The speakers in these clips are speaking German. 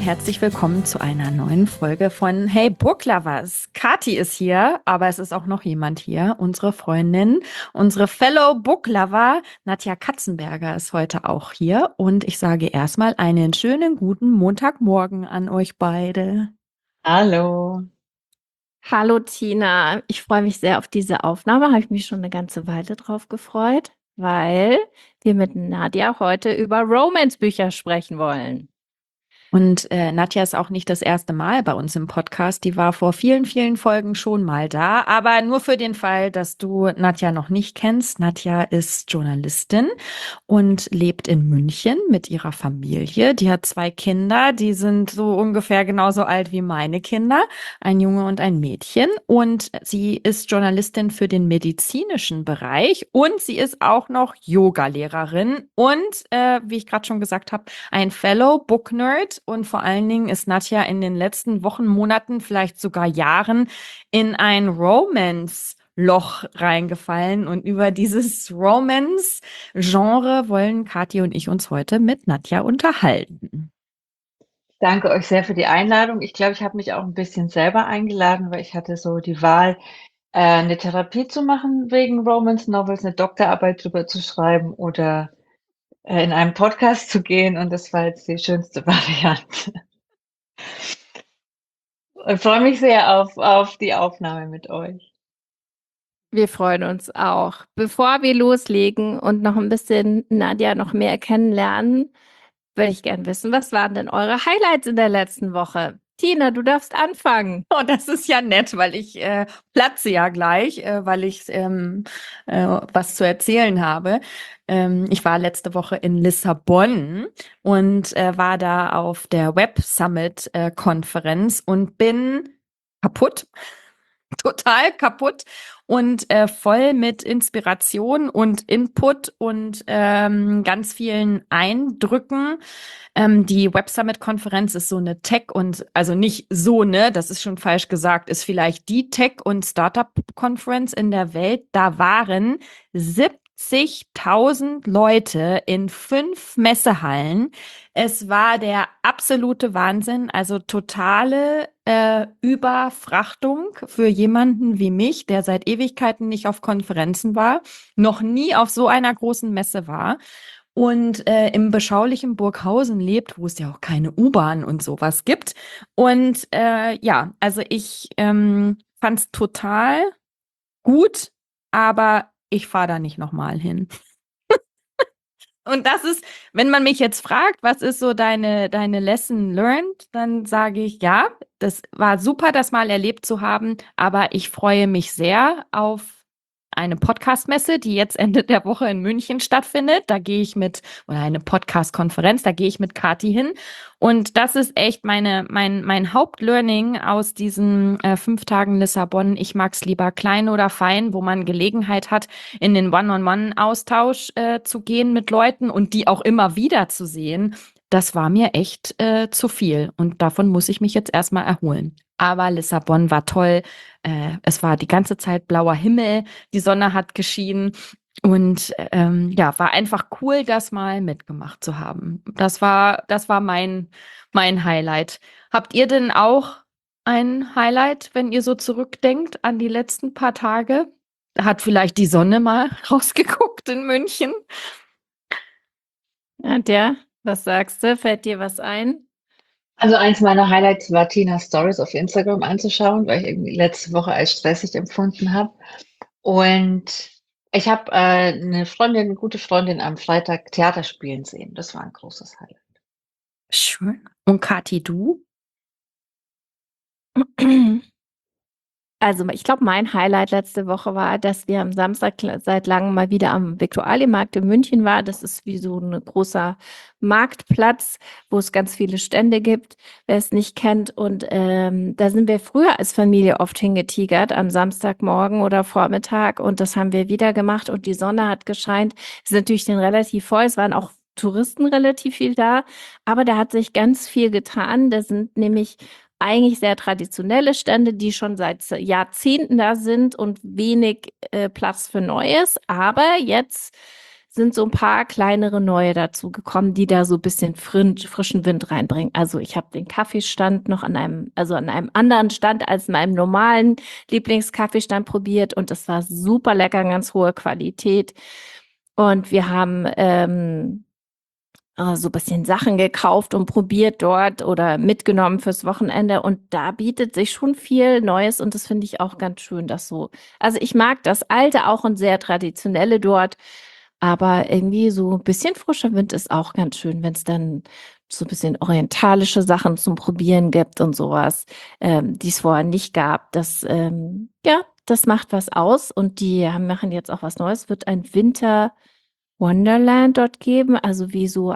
herzlich willkommen zu einer neuen Folge von Hey Book Lovers. Kathi ist hier, aber es ist auch noch jemand hier, unsere Freundin, unsere Fellow Book Lover, Nadja Katzenberger ist heute auch hier und ich sage erstmal einen schönen guten Montagmorgen an euch beide. Hallo. Hallo Tina, ich freue mich sehr auf diese Aufnahme, habe ich mich schon eine ganze Weile drauf gefreut, weil wir mit Nadja heute über Romance-Bücher sprechen wollen. Und Nadja ist auch nicht das erste Mal bei uns im Podcast. Die war vor vielen, vielen Folgen schon mal da. Aber nur für den Fall, dass du Nadja noch nicht kennst. Nadja ist Journalistin und lebt in München mit ihrer Familie. Die hat 2 Kinder, die sind so ungefähr genauso alt wie meine Kinder, ein Junge und ein Mädchen. Und sie ist Journalistin für den medizinischen Bereich und sie ist auch noch Yoga-Lehrerin und, wie ich gerade schon gesagt habe, ein Fellow Book Nerd. Und vor allen Dingen ist Nadja in den letzten Wochen, Monaten, vielleicht sogar Jahren in ein Romance-Loch reingefallen. Und über dieses Romance-Genre wollen Kathi und ich uns heute mit Nadja unterhalten. Danke euch sehr für die Einladung. Ich glaube, ich habe mich auch ein bisschen selber eingeladen, weil ich hatte so die Wahl, eine Therapie zu machen wegen Romance Novels, eine Doktorarbeit drüber zu schreiben oder in einen Podcast zu gehen. Und das war jetzt die schönste Variante. Ich freue mich sehr auf die Aufnahme mit euch. Wir freuen uns auch. Bevor wir loslegen und noch ein bisschen Nadja noch mehr kennenlernen, würde ich gern wissen, was waren denn eure Highlights in der letzten Woche? Tina, du darfst anfangen. Oh, das ist ja nett, weil ich platze ja gleich, weil ich was zu erzählen habe. Ich war letzte Woche in Lissabon und war da auf der Web Summit Konferenz und bin kaputt. Total kaputt und voll mit Inspiration und Input und ganz vielen Eindrücken. Die Web Summit Konferenz ist so eine Tech und also nicht so, ne, das ist schon falsch gesagt, ist vielleicht die Tech- und Startup-Konferenz in der Welt. Da waren 70.000 Leute in 5 Messehallen. Es war der absolute Wahnsinn, also totale Überfrachtung für jemanden wie mich, der seit Ewigkeiten nicht auf Konferenzen war, noch nie auf so einer großen Messe war und im beschaulichen Burghausen lebt, wo es ja auch keine U-Bahn und sowas gibt. Und ja, also ich fand es total gut, aber ich fahre da nicht nochmal hin. Und das ist, wenn man mich jetzt fragt, was ist so deine Lesson learned, dann sage ich, ja, das war super, das mal erlebt zu haben, aber ich freue mich sehr auf eine Podcast-Messe, die jetzt Ende der Woche in München stattfindet. Da gehe ich mit, oder eine Podcast-Konferenz, da gehe ich mit Kathi hin. Und das ist echt mein Hauptlearning aus diesen 5 Tagen Lissabon. Ich mag es lieber klein oder fein, wo man Gelegenheit hat, in den One-on-One-Austausch zu gehen mit Leuten und die auch immer wieder zu sehen. Das war mir echt zu viel und davon muss ich mich jetzt erstmal erholen. Aber Lissabon war toll. Es war die ganze Zeit blauer Himmel, die Sonne hat geschienen und ja, war einfach cool, das mal mitgemacht zu haben. Das war mein Highlight. Habt ihr denn auch ein Highlight, wenn ihr so zurückdenkt an die letzten paar Tage? Hat vielleicht die Sonne mal rausgeguckt in München? Nadja, was sagst du? Fällt dir was ein? Also eins meiner Highlights war Tinas Stories auf Instagram anzuschauen, weil ich irgendwie letzte Woche als stressig empfunden habe. Und ich habe eine Freundin, eine gute Freundin am Freitag Theater spielen sehen. Das war ein großes Highlight. Schön. Und Kathi, du? Also, ich glaube, mein Highlight letzte Woche war, dass wir am Samstag seit langem mal wieder am Viktualienmarkt in München waren. Das ist wie so ein großer Marktplatz, wo es ganz viele Stände gibt, wer es nicht kennt. Und da sind wir früher als Familie oft hingetigert, am Samstagmorgen oder Vormittag. Und das haben wir wieder gemacht und die Sonne hat gescheint. Es ist natürlich dann relativ voll. Es waren auch Touristen relativ viel da, aber da hat sich ganz viel getan. Da sind nämlich eigentlich sehr traditionelle Stände, die schon seit Jahrzehnten da sind und wenig Platz für Neues. Aber jetzt sind so ein paar kleinere neue dazu gekommen, die da so ein bisschen frischen Wind reinbringen. Also ich habe den Kaffeestand noch an einem anderen Stand als meinem normalen Lieblingskaffeestand probiert und das war super lecker, ganz hohe Qualität. Und wir haben so ein bisschen Sachen gekauft und probiert dort oder mitgenommen fürs Wochenende. Und da bietet sich schon viel Neues und das finde ich auch ganz schön, dass so. Also ich mag das Alte auch und sehr traditionelle dort, aber irgendwie so ein bisschen frischer Wind ist auch ganz schön, wenn es dann so ein bisschen orientalische Sachen zum Probieren gibt und sowas, die es vorher nicht gab. Ja, das macht was aus und machen jetzt auch was Neues. Wird ein Winter Wonderland dort geben, also wie so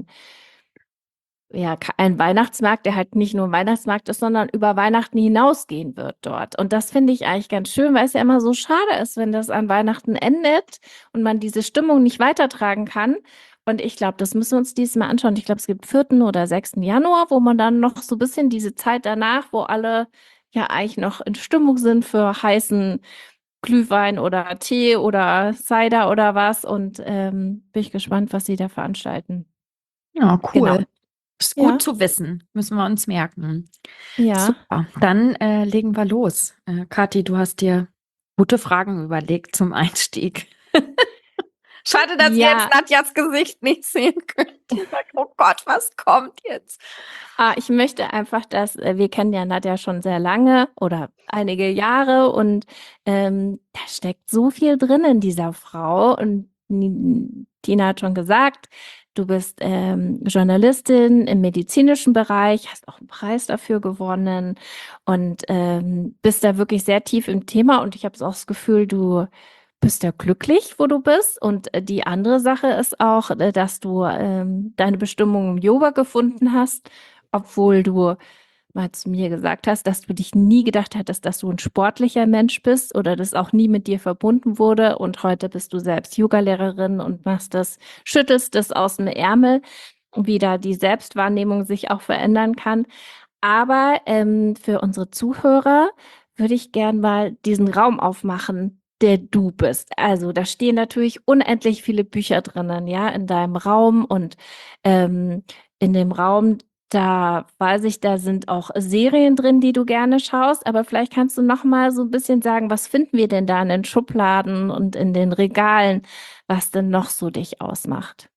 ein Weihnachtsmarkt, der halt nicht nur ein Weihnachtsmarkt ist, sondern über Weihnachten hinausgehen wird dort. Und das finde ich eigentlich ganz schön, weil es ja immer so schade ist, wenn das an Weihnachten endet und man diese Stimmung nicht weitertragen kann. Und ich glaube, das müssen wir uns dieses Mal anschauen. Ich glaube, es gibt 4. oder 6. Januar, wo man dann noch so ein bisschen diese Zeit danach, wo alle ja eigentlich noch in Stimmung sind für heißen Glühwein oder Tee oder Cider oder was. Und bin ich gespannt, was sie da veranstalten. Ja, Genau. cool. Ist gut Ja, zu wissen. Müssen wir uns merken. ja, Super. Dann legen wir los. Kathi, du hast dir gute Fragen überlegt zum Einstieg. Schade, dass ihr jetzt ja. Nadjas Gesicht nicht sehen könnt. Die sagt, oh Gott, was kommt jetzt? Ich möchte einfach, dass wir kennen ja Nadja schon sehr lange oder einige Jahre und da steckt so viel drin in dieser Frau. Und Tina hat schon gesagt, du bist Journalistin im medizinischen Bereich, hast auch einen Preis dafür gewonnen und bist da wirklich sehr tief im Thema. Und ich habe auch das Gefühl, du bist ja glücklich, wo du bist. Und die andere Sache ist auch, dass du deine Bestimmung im Yoga gefunden hast, obwohl du mal zu mir gesagt hast, dass du dich nie gedacht hättest, dass du ein sportlicher Mensch bist oder das auch nie mit dir verbunden wurde. Und heute bist du selbst Yogalehrerin und schüttelst das aus dem Ärmel, wie da die Selbstwahrnehmung sich auch verändern kann. Aber für unsere Zuhörer würde ich gern mal diesen Raum aufmachen, der du bist. Also da stehen natürlich unendlich viele Bücher drinnen, ja, in deinem Raum und ähm, in dem Raum, da weiß ich, da sind auch Serien drin, die du gerne schaust, aber vielleicht kannst du noch mal so ein bisschen sagen, was finden wir denn da in den Schubladen und in den Regalen, was denn noch so dich ausmacht?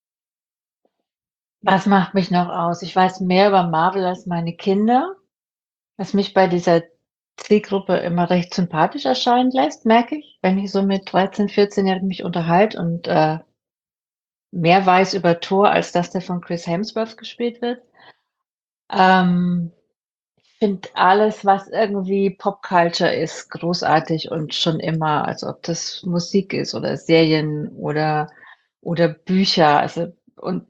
Was macht mich noch aus? Ich weiß mehr über Marvel als meine Kinder, was mich bei dieser Zielgruppe immer recht sympathisch erscheinen lässt, merke ich, wenn ich so mit 13, 14-Jährigen mich unterhalte und mehr weiß über Thor, als dass der von Chris Hemsworth gespielt wird. Ähm, Ich finde alles, was irgendwie Popculture ist, großartig und schon immer, also ob das Musik ist oder Serien oder Bücher. Also und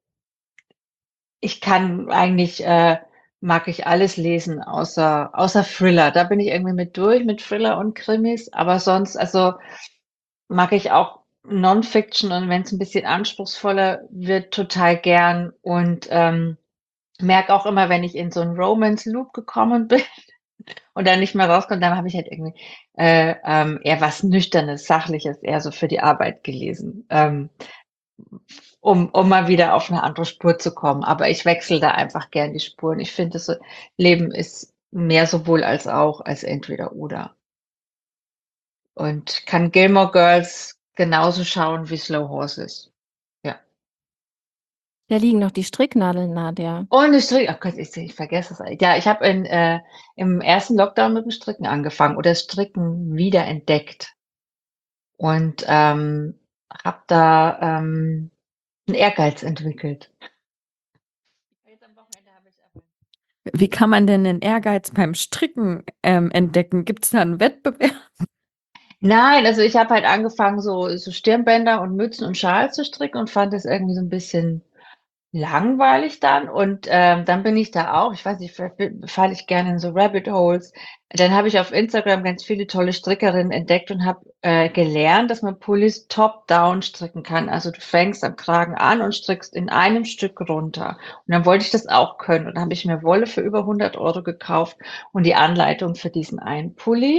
ich kann eigentlich mag ich alles lesen, außer Thriller. Da bin ich irgendwie mit durch mit Thriller und Krimis, aber sonst, also mag ich auch Non-Fiction und wenn es ein bisschen anspruchsvoller wird, total gern und merke auch immer, wenn ich in so 'n Romance-Loop gekommen bin und dann nicht mehr rauskomme, dann habe ich halt irgendwie eher was Nüchternes, Sachliches, eher so für die Arbeit gelesen, um mal wieder auf eine andere Spur zu kommen. Aber ich wechsle da einfach gern die Spuren. Ich finde, das Leben ist mehr sowohl als auch als entweder oder. Und kann Gilmore Girls genauso schauen wie Slow Horses. Ja. Da liegen noch die Stricknadeln, Nadja. Und ich stricke, ach Gott, ich vergesse es. Ja, ich habe im ersten Lockdown mit dem Stricken angefangen oder Stricken wiederentdeckt und habe da 'n Ehrgeiz entwickelt. Jetzt am Wochenende habe ich aber Wie kann man denn den Ehrgeiz beim Stricken entdecken? Gibt es da einen Wettbewerb? nein, also ich habe halt angefangen, so Stirnbänder und Mützen und Schals zu stricken und fand das irgendwie so ein bisschen langweilig dann und dann bin ich da auch, ich weiß nicht, vielleicht falle ich gerne in so Rabbit Holes. Dann habe ich auf Instagram ganz viele tolle Strickerinnen entdeckt und habe gelernt, dass man Pullis top-down stricken kann. Also du fängst am Kragen an und strickst in einem Stück runter. Und dann wollte ich das auch können. Und dann habe ich mir Wolle für über 100 € gekauft und die Anleitung für diesen einen Pulli.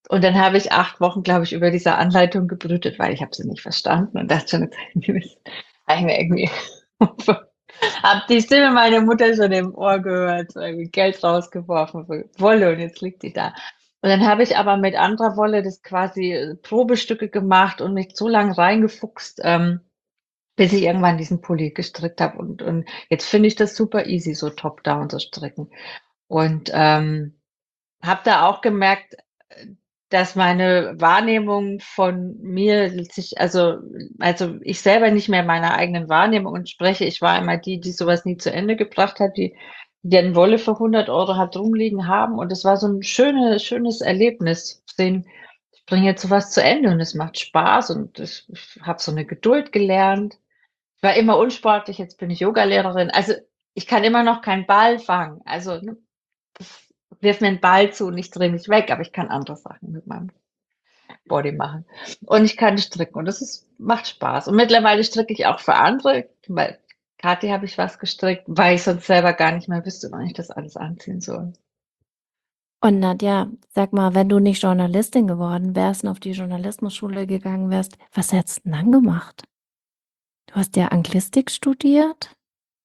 Und dann habe ich 8 Wochen, glaube ich, über diese Anleitung gebrütet, weil ich habe sie nicht verstanden und dachte schon, jetzt habe ich mir irgendwie habe die Stimme meiner Mutter schon im Ohr gehört, so irgendwie Geld rausgeworfen für Wolle und jetzt liegt die da. Und dann habe ich aber mit anderer Wolle das quasi Probestücke gemacht und mich so lang reingefuchst, bis ich irgendwann diesen Pulli gestrickt habe. Und jetzt finde ich das super easy, so top-down zu stricken. Und habe da auch gemerkt, dass meine Wahrnehmung von mir sich, also ich selber nicht mehr meiner eigenen Wahrnehmung entspreche. Ich war immer die, die sowas nie zu Ende gebracht hat, die eine Wolle für 100 Euro hat rumliegen haben. Und es war so ein schönes Erlebnis, zu sehen, ich bringe jetzt sowas zu Ende und es macht Spaß und ich habe so eine Geduld gelernt. Ich war immer unsportlich, jetzt bin ich Yogalehrerin. Also ich kann immer noch keinen Ball fangen. Also ne, das wirf mir einen Ball zu und ich drehe mich weg, aber ich kann andere Sachen mit meinem Body machen. Und ich kann stricken und macht Spaß. Und mittlerweile stricke ich auch für andere. Bei Kathi habe ich was gestrickt, weil ich sonst selber gar nicht mehr wüsste, wann ich das alles anziehen soll. Und Nadja, sag mal, wenn du nicht Journalistin geworden wärst und auf die Journalismusschule gegangen wärst, was hättest du denn dann gemacht? Du hast ja Anglistik studiert?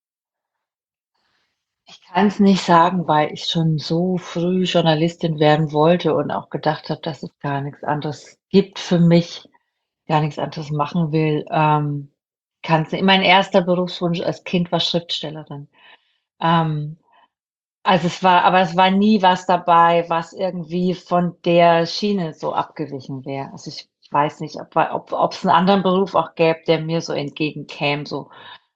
Ich kann es nicht sagen, weil ich schon so früh Journalistin werden wollte und auch gedacht habe, dass es gar nichts anderes gibt für mich, gar nichts anderes machen will. Kann's nicht. Mein erster Berufswunsch als Kind war Schriftstellerin. Ähm, also es war nie was dabei, was irgendwie von der Schiene so abgewichen wäre. Also ich weiß nicht, ob es einen anderen Beruf auch gäbe, der mir so entgegenkäme, so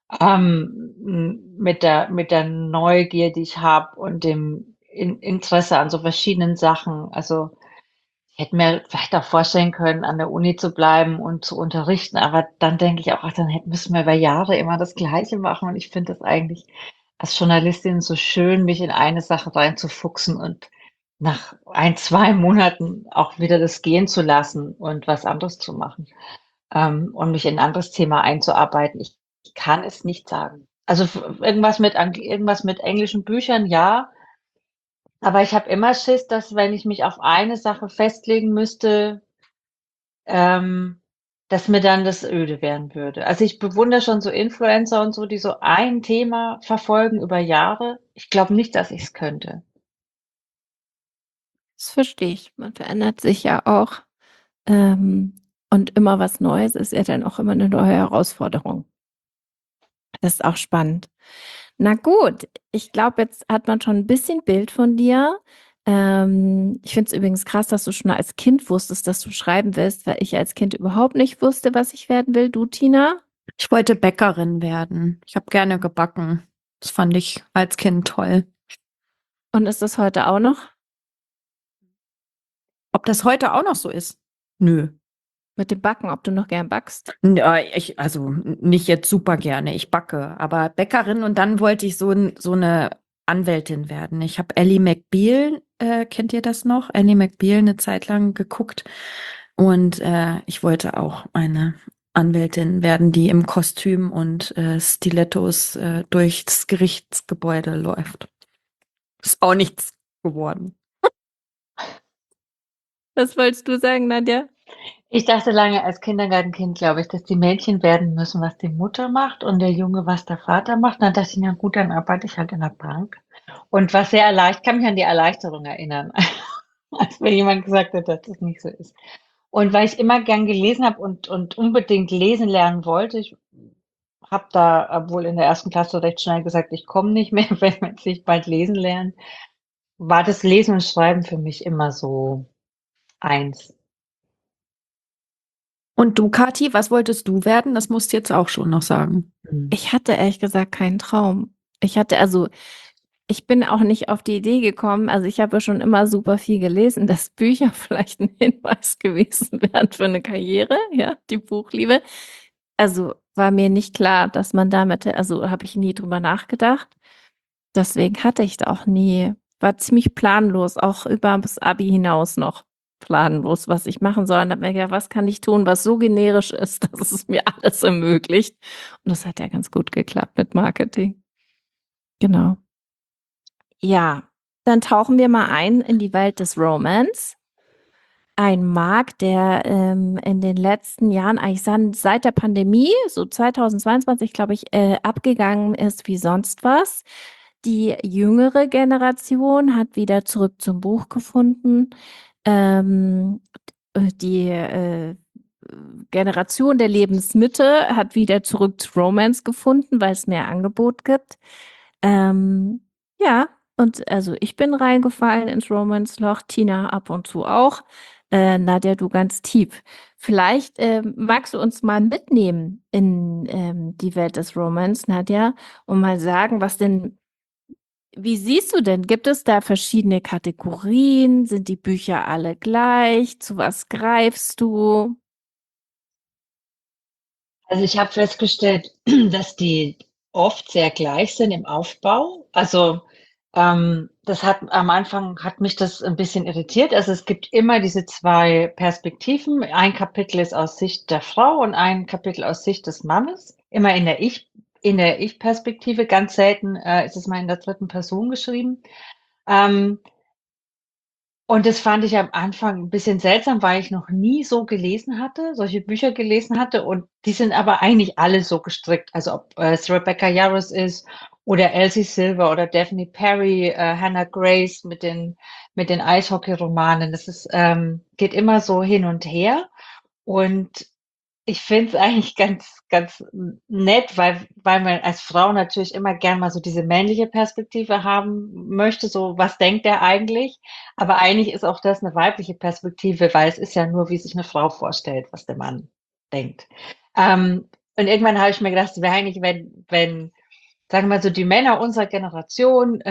mit der Neugier, die ich habe und dem Interesse an so verschiedenen Sachen. Also ich hätte mir vielleicht auch vorstellen können, an der Uni zu bleiben und zu unterrichten, aber dann denke ich auch, ach, dann müssen wir über Jahre immer das Gleiche machen. Und ich finde das eigentlich als Journalistin so schön, mich in eine Sache reinzufuchsen und nach 1, 2 Monaten auch wieder das gehen zu lassen und was anderes zu machen, und mich in ein anderes Thema einzuarbeiten. Ich kann es nicht sagen. Also irgendwas mit englischen Büchern, ja, aber ich habe immer Schiss, dass wenn ich mich auf eine Sache festlegen müsste, ähm, dass mir dann das öde werden würde. Also ich bewundere schon so Influencer und so, die so ein Thema verfolgen über Jahre. Ich glaube nicht, dass ich es könnte. Das verstehe ich. Man verändert sich ja auch. Und immer was Neues ist ja dann auch immer eine neue Herausforderung. Das ist auch spannend. Na gut, ich glaube, jetzt hat man schon ein bisschen Bild von dir. Ich finde es übrigens krass, dass du schon als Kind wusstest, dass du schreiben willst, weil ich als Kind überhaupt nicht wusste, was ich werden will. Du, Tina? Ich wollte Bäckerin werden. Ich habe gerne gebacken. Das fand ich als Kind toll. Und ist das heute auch noch? Ob das heute auch noch so ist? Nö. Mit dem Backen, ob du noch gern backst? Ja, also nicht jetzt super gerne. Ich backe, aber Bäckerin und dann wollte ich so eine Anwältin werden. Ich habe Ally McBeal, kennt ihr das noch? Ally McBeal eine Zeit lang geguckt und ich wollte auch eine Anwältin werden, die im Kostüm und Stilettos durchs Gerichtsgebäude läuft. Ist auch nichts geworden. Was wolltest du sagen, Nadja? Ich dachte lange als Kindergartenkind, glaube ich, dass die Mädchen werden müssen, was die Mutter macht und der Junge, was der Vater macht. Und dann dachte ich, na gut, dann arbeite ich halt in der Bank. Und was sehr erleichtert, kann mich an die Erleichterung erinnern, als mir jemand gesagt hat, dass das nicht so ist. Und weil ich immer gern gelesen habe und unbedingt lesen lernen wollte, ich habe da wohl in der ersten Klasse recht schnell gesagt, ich komme nicht mehr, wenn wir jetzt nicht bald lesen lernen, war das Lesen und Schreiben für mich immer so eins. Und du, Kathi, was wolltest du werden? Das musst du jetzt auch schon noch sagen. Ich hatte ehrlich gesagt keinen Traum. Ich bin auch nicht auf die Idee gekommen. Also ich habe ja schon immer super viel gelesen, dass Bücher vielleicht ein Hinweis gewesen wären für eine Karriere, ja, die Buchliebe. Also war mir nicht klar, dass man damit, also habe ich nie drüber nachgedacht. Deswegen hatte ich da auch nie, war ziemlich planlos, auch über das Abi hinaus noch planlos, was ich machen soll. Und dann habe ich gedacht, was kann ich tun, was so generisch ist, dass es mir alles ermöglicht. Und das hat ja ganz gut geklappt mit Marketing. Genau. Ja, dann tauchen wir mal ein in die Welt des Romance. ein Markt, der in den letzten Jahren, eigentlich seit der Pandemie, so 2022, glaube ich, abgegangen ist wie sonst was. Die jüngere Generation hat wieder zurück zum Buch gefunden. Ähm, die Generation der Lebensmitte hat wieder zurück zu Romance gefunden, weil es mehr Angebot gibt. Ähm, ja, und also ich bin reingefallen ins Romance-Loch, Tina ab und zu auch. Nadja, du ganz tief. Vielleicht magst du uns mal mitnehmen in die Welt des Romance, Nadja, und mal sagen, wie siehst du denn? Gibt es da verschiedene Kategorien? Sind die Bücher alle gleich? Zu was greifst du? Also ich habe festgestellt, dass die oft sehr gleich sind im Aufbau. Also das hat am Anfang hat mich das ein bisschen irritiert. Also es gibt immer diese zwei Perspektiven. Ein Kapitel ist aus Sicht der Frau und ein Kapitel aus Sicht des Mannes. Immer in der Ich-Perspektive. Ganz selten ist es mal in der dritten Person geschrieben. Ähm, und das fand ich am Anfang ein bisschen seltsam, weil ich noch nie so gelesen hatte, solche Bücher gelesen hatte. Und die sind aber eigentlich alle so gestrickt. Also ob es Rebecca Yarros ist oder Elsie Silver oder Daphne Perry, Hannah Grace mit den Eishockey-Romanen. Das ist, geht immer so hin und her. Und ich finde es eigentlich ganz nett, weil man als Frau natürlich immer gern mal so diese männliche Perspektive haben möchte, so was denkt er eigentlich? Aber eigentlich ist auch das eine weibliche Perspektive, weil es ist ja nur, wie sich eine Frau vorstellt, was der Mann denkt. Und irgendwann habe ich mir gedacht, es wäre eigentlich, wenn, sagen wir mal so, die Männer unserer Generation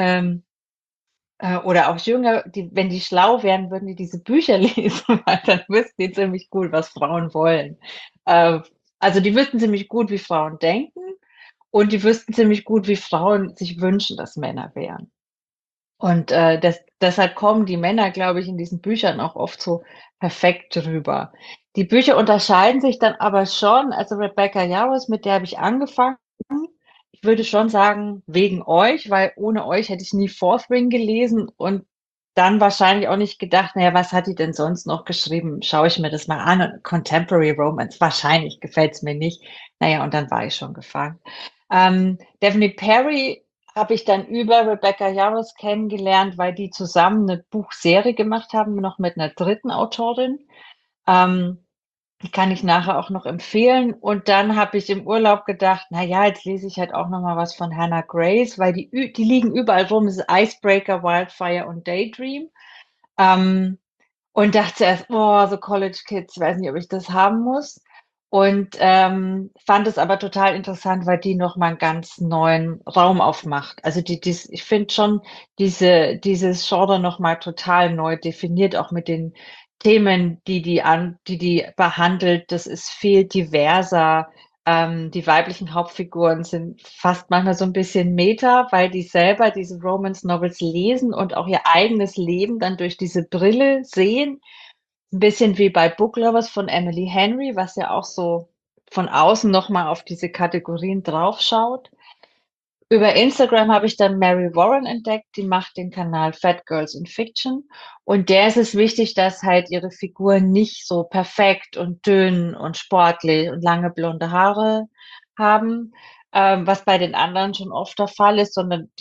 oder auch Jünger, wenn die schlau wären, würden die diese Bücher lesen, weil dann wüssten die ziemlich gut, was Frauen wollen. Äh, also die wüssten ziemlich gut, wie Frauen denken und die wüssten ziemlich gut, wie Frauen sich wünschen, dass Männer wären. Und deshalb kommen die Männer, glaube ich, in diesen Büchern auch oft so perfekt drüber. Die Bücher unterscheiden sich dann aber schon. Also Rebecca Yarros, mit der habe ich angefangen. Ich würde schon sagen, wegen euch, weil ohne euch hätte ich nie Fourth Ring gelesen und dann wahrscheinlich auch nicht gedacht, naja, was hat die denn sonst noch geschrieben? Schaue ich mir das mal an. Und Contemporary Romance, wahrscheinlich gefällt es mir nicht. Naja, und dann war ich schon gefangen. Daphne Perry habe ich dann über Rebecca Yarros kennengelernt, weil die zusammen eine Buchserie gemacht haben, noch mit einer dritten Autorin. Ähm, die kann ich nachher auch noch empfehlen. Und dann habe ich im Urlaub gedacht, na ja, jetzt lese ich halt auch noch mal was von Hannah Grace, weil die liegen überall rum. Es ist Icebreaker, Wildfire und Daydream. Ähm, und dachte zuerst, oh, so College Kids, ich weiß nicht, ob ich das haben muss. Und fand es aber total interessant, weil die noch mal einen ganz neuen Raum aufmacht. Also ich finde schon dieses Genre noch mal total neu definiert, auch mit den Themen, die behandelt. Das ist viel diverser. Die weiblichen Hauptfiguren sind fast manchmal so ein bisschen Meta, weil die selber diese Romance Novels lesen und auch ihr eigenes Leben dann durch diese Brille sehen. Ein bisschen wie bei Book Lovers von Emily Henry, was ja auch so von außen nochmal auf diese Kategorien draufschaut. Über Instagram habe ich dann Mary Warren entdeckt, die macht den Kanal Fat Girls in Fiction. Und der ist es wichtig, dass halt ihre Figuren nicht so perfekt und dünn und sportlich und lange blonde Haare haben, was bei den anderen schon oft der Fall ist, sondern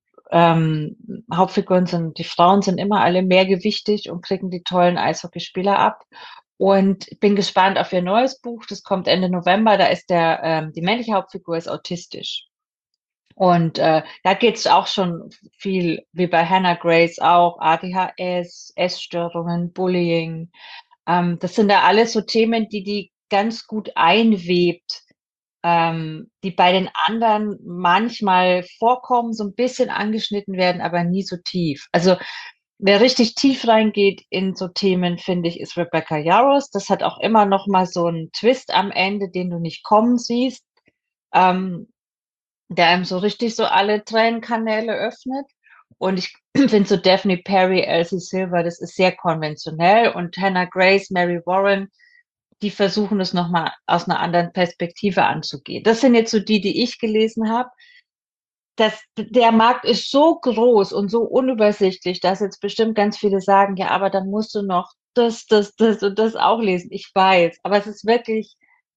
die Frauen sind immer alle mehrgewichtig und kriegen die tollen Eishockeyspieler ab. Und ich bin gespannt auf ihr neues Buch. Das kommt Ende November. Da ist die männliche Hauptfigur ist autistisch. Und da geht's auch schon viel, wie bei Hannah Grace auch, ADHS, Essstörungen, Bullying. Das sind da alles so Themen, die ganz gut einwebt, die bei den anderen manchmal vorkommen, so ein bisschen angeschnitten werden, aber nie so tief. Also wer richtig tief reingeht in so Themen, finde ich, ist Rebecca Yarros. Das hat auch immer noch mal so einen Twist am Ende, den du nicht kommen siehst. Ähm, der einem so richtig so alle Tränenkanäle öffnet. Und ich finde so Daphne Perry, Elsie Silver, das ist sehr konventionell. Und Hannah Grace, Mary Warren, die versuchen es nochmal aus einer anderen Perspektive anzugehen. Das sind jetzt so die ich gelesen habe. Der Markt ist so groß und so unübersichtlich, dass jetzt bestimmt ganz viele sagen, ja, aber dann musst du noch das und das auch lesen. Ich weiß, aber es ist wirklich,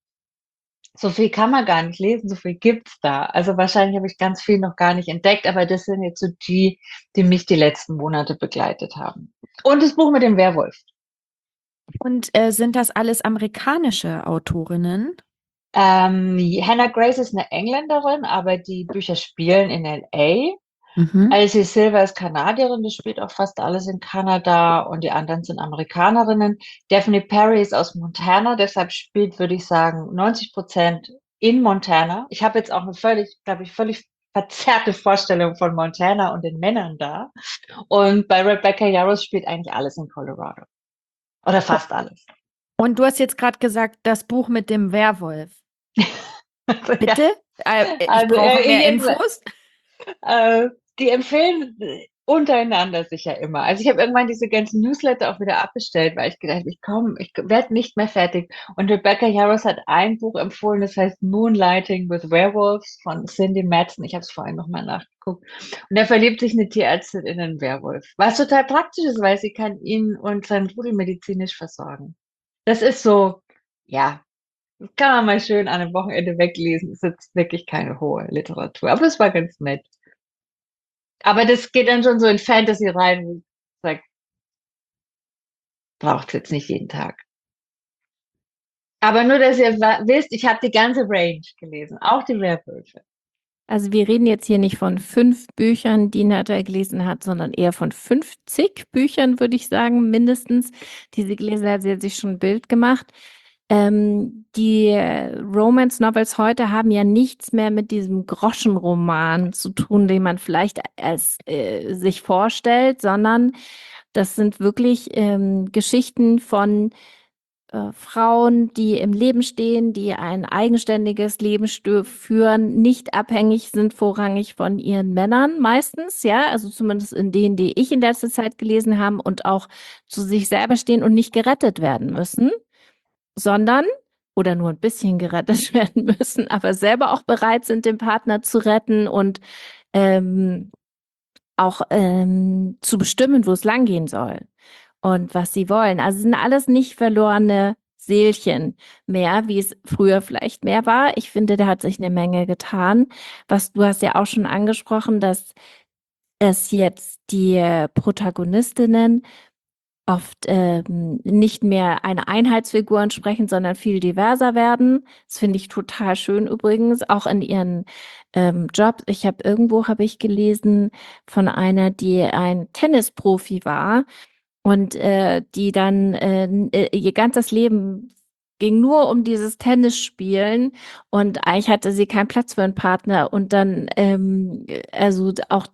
so viel kann man gar nicht lesen, so viel gibt's da. Also wahrscheinlich habe ich ganz viel noch gar nicht entdeckt, aber das sind jetzt so die mich die letzten Monate begleitet haben. Und das Buch mit dem Werwolf. Und sind das alles amerikanische Autorinnen? Hannah Grace ist eine Engländerin, aber die Bücher spielen in LA. Mhm. Alice Silver ist Kanadierin, das spielt auch fast alles in Kanada und die anderen sind Amerikanerinnen. Daphne Perry ist aus Montana, deshalb spielt, würde ich sagen, 90% in Montana. Ich habe jetzt auch eine völlig, glaube ich, völlig verzerrte Vorstellung von Montana und den Männern da. Und bei Rebecca Yarros spielt eigentlich alles in Colorado. Oder fast alles. Und du hast jetzt gerade gesagt, das Buch mit dem Werwolf. Also, ja, Bitte? Ich also brauche mehr Infos. Äh, die empfehlen untereinander sich ja immer. Also ich habe irgendwann diese ganzen Newsletter auch wieder abbestellt, weil ich gedacht habe, ich werde nicht mehr fertig. Und Rebecca Yarros hat ein Buch empfohlen, das heißt Moonlighting with Werewolves von Cindy Madsen. Ich habe es vorhin nochmal nachgeguckt. Und da verliebt sich eine Tierärztin in einen Werwolf. Was total praktisch ist, weil sie kann ihn und seinen Rudel medizinisch versorgen. Das ist so, ja, kann man mal schön an einem Wochenende weglesen. Ist jetzt wirklich keine hohe Literatur, aber es war ganz nett. Aber das geht dann schon so in Fantasy rein, wo ich sag, braucht's jetzt nicht jeden Tag. Aber nur, dass ihr wisst, ich habe die ganze Range gelesen, auch die Werwölfe. Also wir reden jetzt hier nicht von 5 Büchern, die Nadja gelesen hat, sondern eher von 50 Büchern, würde ich sagen, mindestens, die sie gelesen hat. Sie hat sich schon ein Bild gemacht. Die Romance Novels heute haben ja nichts mehr mit diesem Groschenroman zu tun, den man vielleicht als sich vorstellt, sondern das sind wirklich Geschichten von Frauen, die im Leben stehen, die ein eigenständiges Leben führen, nicht abhängig sind vorrangig von ihren Männern meistens, ja, also zumindest in denen, die ich in letzter Zeit gelesen habe und auch zu sich selber stehen und nicht gerettet werden müssen, sondern oder nur ein bisschen gerettet werden müssen, aber selber auch bereit sind, den Partner zu retten und ähm, auch zu bestimmen, wo es langgehen soll und was sie wollen. Also sind alles nicht verlorene Seelchen mehr, wie es früher vielleicht mehr war. Ich finde, da hat sich eine Menge getan. Was du hast ja auch schon angesprochen, dass es jetzt die Protagonistinnen oft nicht mehr eine Einheitsfigur entsprechen, sondern viel diverser werden. Das finde ich total schön übrigens, auch in ihren Jobs. Habe ich gelesen von einer, die ein Tennisprofi war und die dann ihr ganzes Leben ging nur um dieses Tennisspielen und eigentlich hatte sie keinen Platz für einen Partner und dann also auch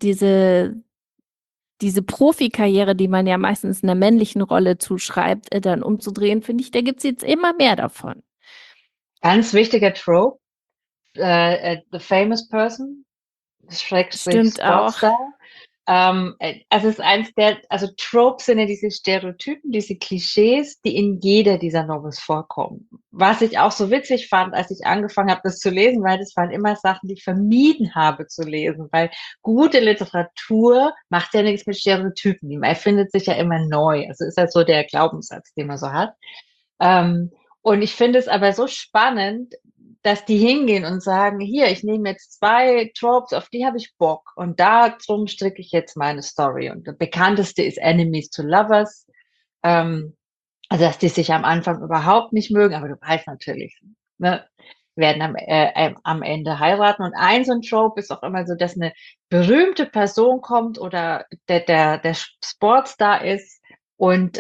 diese Profikarriere, die man ja meistens einer männlichen Rolle zuschreibt, dann umzudrehen, finde ich, da gibt's jetzt immer mehr davon. Ganz wichtiger Trope, the famous person, Schrägstrich Stimmt auch. Sportstar. Also es ist eins der, also Tropes sind ja diese Stereotypen, diese Klischees, die in jeder dieser Novels vorkommen. Was ich auch so witzig fand, als ich angefangen habe, das zu lesen, weil das waren immer Sachen, die ich vermieden habe zu lesen, weil gute Literatur macht ja nichts mit Stereotypen. Man erfindet sich ja immer neu. Also ist das so der Glaubenssatz, den man so hat. Und ich finde es aber so spannend, dass die hingehen und sagen, hier, ich nehme jetzt 2 Tropes, auf die habe ich Bock. Und darum stricke ich jetzt meine Story. Und der bekannteste ist Enemies to Lovers. Also, dass die sich am Anfang überhaupt nicht mögen, aber du weißt natürlich, ne, werden am Ende heiraten. Und so ein Trope ist auch immer so, dass eine berühmte Person kommt oder der Sportstar ist und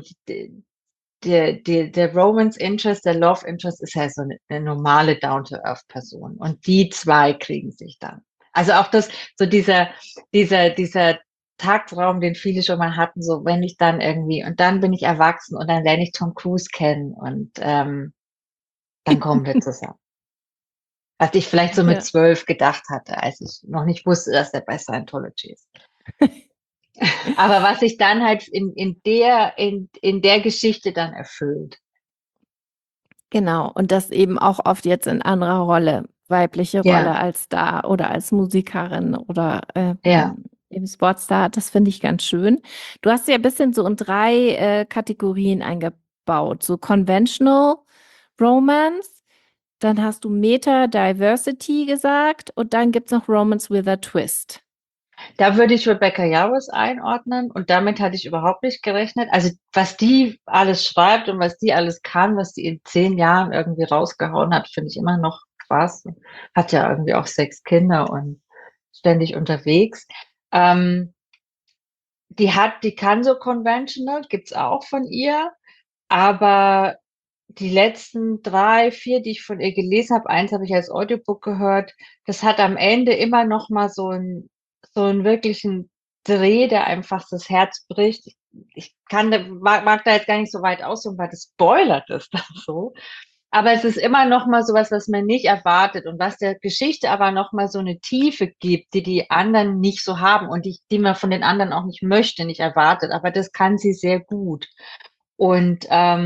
der Romance Interest, der Love Interest ist ja so eine normale Down-to-Earth-Person. Und die 2 kriegen sich dann. Also auch das, so dieser Tagtraum, den viele schon mal hatten, so wenn ich dann irgendwie, und dann bin ich erwachsen und dann lerne ich Tom Cruise kennen und dann kommen wir zusammen. Was ich vielleicht so mit Ja. 12 gedacht hatte, als ich noch nicht wusste, dass er bei Scientology ist. Aber was sich dann halt in der Geschichte dann erfüllt. Genau. Und das eben auch oft jetzt in anderer Rolle, weibliche Rolle Ja, als da oder als Musikerin oder ja. Im Sportstar, das finde ich ganz schön. Du hast ja ein bisschen so in drei Kategorien eingebaut. So Conventional Romance, dann hast du Meta-Diversity gesagt und dann gibt es noch Romance with a Twist. Da würde ich Rebecca Yarros einordnen und damit hatte ich überhaupt nicht gerechnet. Also was die alles schreibt und was die alles kann, was die in 10 Jahren irgendwie rausgehauen hat, finde ich immer noch krass. Hat ja irgendwie auch 6 Kinder und ständig unterwegs. Ähm, die kann so conventional, gibt's auch von ihr, aber die letzten 3, 4, die ich von ihr gelesen habe, eins habe ich als Audiobook gehört, das hat am Ende immer noch mal so einen wirklichen Dreh, der einfach das Herz bricht. Ich mag da jetzt gar nicht so weit ausholen, weil das spoilert es dann so. Aber es ist immer noch mal sowas, was man nicht erwartet und was der Geschichte aber noch mal so eine Tiefe gibt, die die anderen nicht so haben und die man von den anderen auch nicht möchte, nicht erwartet. Aber das kann sie sehr gut. Und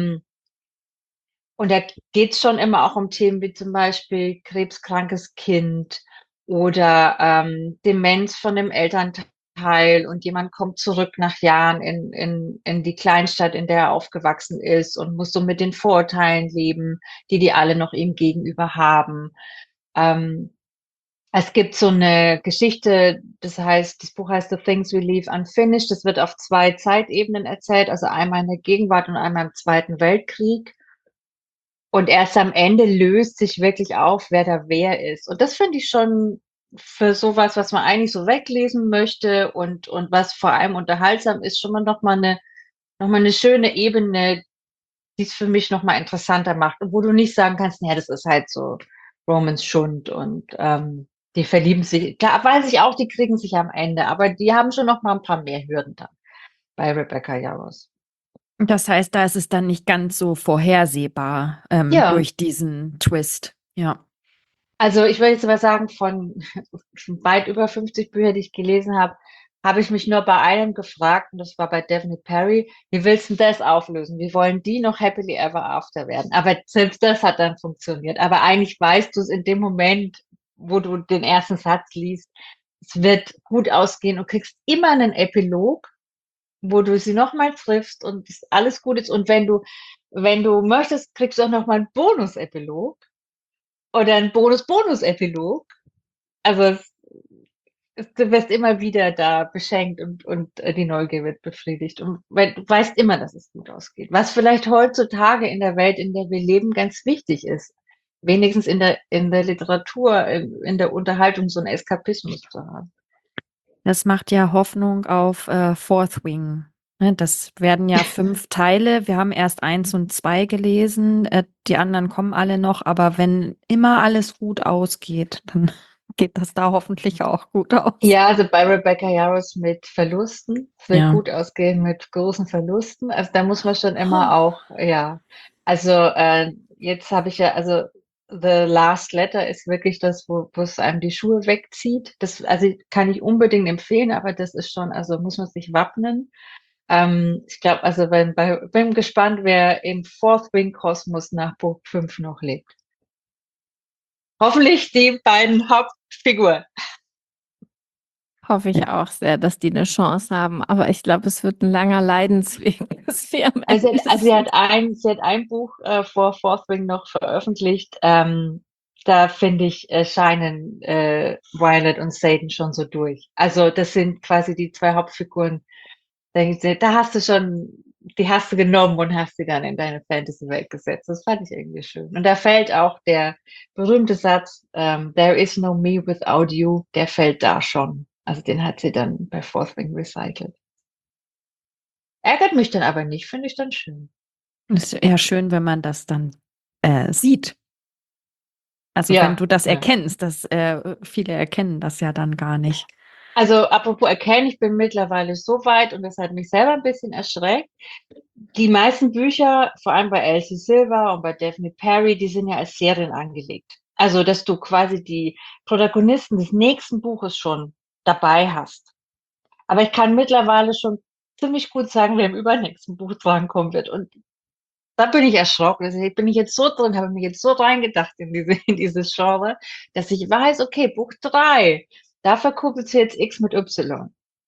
und da geht's schon immer auch um Themen wie zum Beispiel krebskrankes Kind oder Demenz von dem Elternteil und jemand kommt zurück nach Jahren in die Kleinstadt, in der er aufgewachsen ist und muss so mit den Vorurteilen leben, die alle noch ihm gegenüber haben. Ähm, Es gibt so eine Geschichte, das Buch heißt The Things We Leave Unfinished. Das wird auf 2 Zeitebenen erzählt, also einmal in der Gegenwart und einmal im Zweiten Weltkrieg. Und erst am Ende löst sich wirklich auf, wer da wer ist. Und das finde ich schon für sowas, was man eigentlich so weglesen möchte und was vor allem unterhaltsam ist, schon mal noch mal eine schöne Ebene, die es für mich noch mal interessanter macht. Und wo du nicht sagen kannst, naja, das ist halt so Romans Schund und die verlieben sich. Klar, weiß ich auch, die kriegen sich am Ende, aber die haben schon noch mal ein paar mehr Hürden dann bei Rebecca Yarros. Das heißt, da ist es dann nicht ganz so vorhersehbar Ja. durch diesen Twist. Ja. Also ich würde jetzt aber sagen, von schon weit über 50 Büchern, die ich gelesen habe, habe ich mich nur bei einem gefragt, und das war bei Daphne Perry, wie willst du das auflösen? Wie wollen die noch happily ever after werden? Aber selbst das hat dann funktioniert. Aber eigentlich weißt du es in dem Moment, wo du den ersten Satz liest, es wird gut ausgehen und kriegst immer einen Epilog, wo du sie nochmal triffst und es alles gut ist. Und wenn du möchtest, kriegst du auch nochmal einen Bonus-Epilog oder einen Bonus-Bonus-Epilog. Also du wirst immer wieder da beschenkt und die Neugier wird befriedigt. Und du weißt immer, dass es gut ausgeht. Was vielleicht heutzutage in der Welt, in der wir leben, ganz wichtig ist. Wenigstens in der Literatur, in der Unterhaltung so einen Eskapismus zu haben. Das macht ja Hoffnung auf Fourth Wing. Ne, das werden ja 5 Teile. Wir haben erst 1 und 2 gelesen. Die anderen kommen alle noch. Aber wenn immer alles gut ausgeht, dann geht das da hoffentlich auch gut aus. Ja, also bei Rebecca Yarros mit Verlusten. Es wird Ja. gut ausgehen mit großen Verlusten. Also da muss man schon immer auch, ja. Also jetzt habe ich ja, also The Last Letter ist wirklich das, wo es einem die Schuhe wegzieht. Das, also kann ich unbedingt empfehlen, aber das ist schon, also muss man sich wappnen. Ich glaube, also bin gespannt, wer im Fourth Wing Kosmos nach Buch 5 noch lebt. Hoffentlich die beiden Hauptfiguren. Hoffe ich auch sehr, dass die eine Chance haben. Aber ich glaube, es wird ein langer Leidensweg, bis wir am Also, Ende also sind. sie hat ein Buch vor Fourth Wing noch veröffentlicht. Da finde ich, scheinen Violet und Satan schon so durch. Also das sind quasi die 2 Hauptfiguren. Da hast du schon, die hast du genommen und hast sie dann in deine Fantasy-Welt gesetzt. Das fand ich irgendwie schön. Und da fällt auch der berühmte Satz, There is no me without you, der fällt da schon. Also den hat sie dann bei Fourth Wing recycelt. Ärgert mich dann aber nicht, finde ich dann schön. Es ist eher schön, wenn man das dann sieht. Also wenn du Ja, das ja. erkennst, viele erkennen das ja dann gar nicht. Also apropos erkennen, ich bin mittlerweile so weit und das hat mich selber ein bisschen erschreckt. Die meisten Bücher, vor allem bei Elsie Silver und bei Daphne Perry, die sind ja als Serien angelegt. Also, dass du quasi die Protagonisten des nächsten Buches schon dabei hast. Aber ich kann mittlerweile schon ziemlich gut sagen, wer im übernächsten Buch drankommen wird. Und da bin ich erschrocken. Also bin ich jetzt so drin, habe mich jetzt so reingedacht in dieses Genre, dass ich weiß, okay, Buch 3, da verkuppelt sie jetzt X mit Y.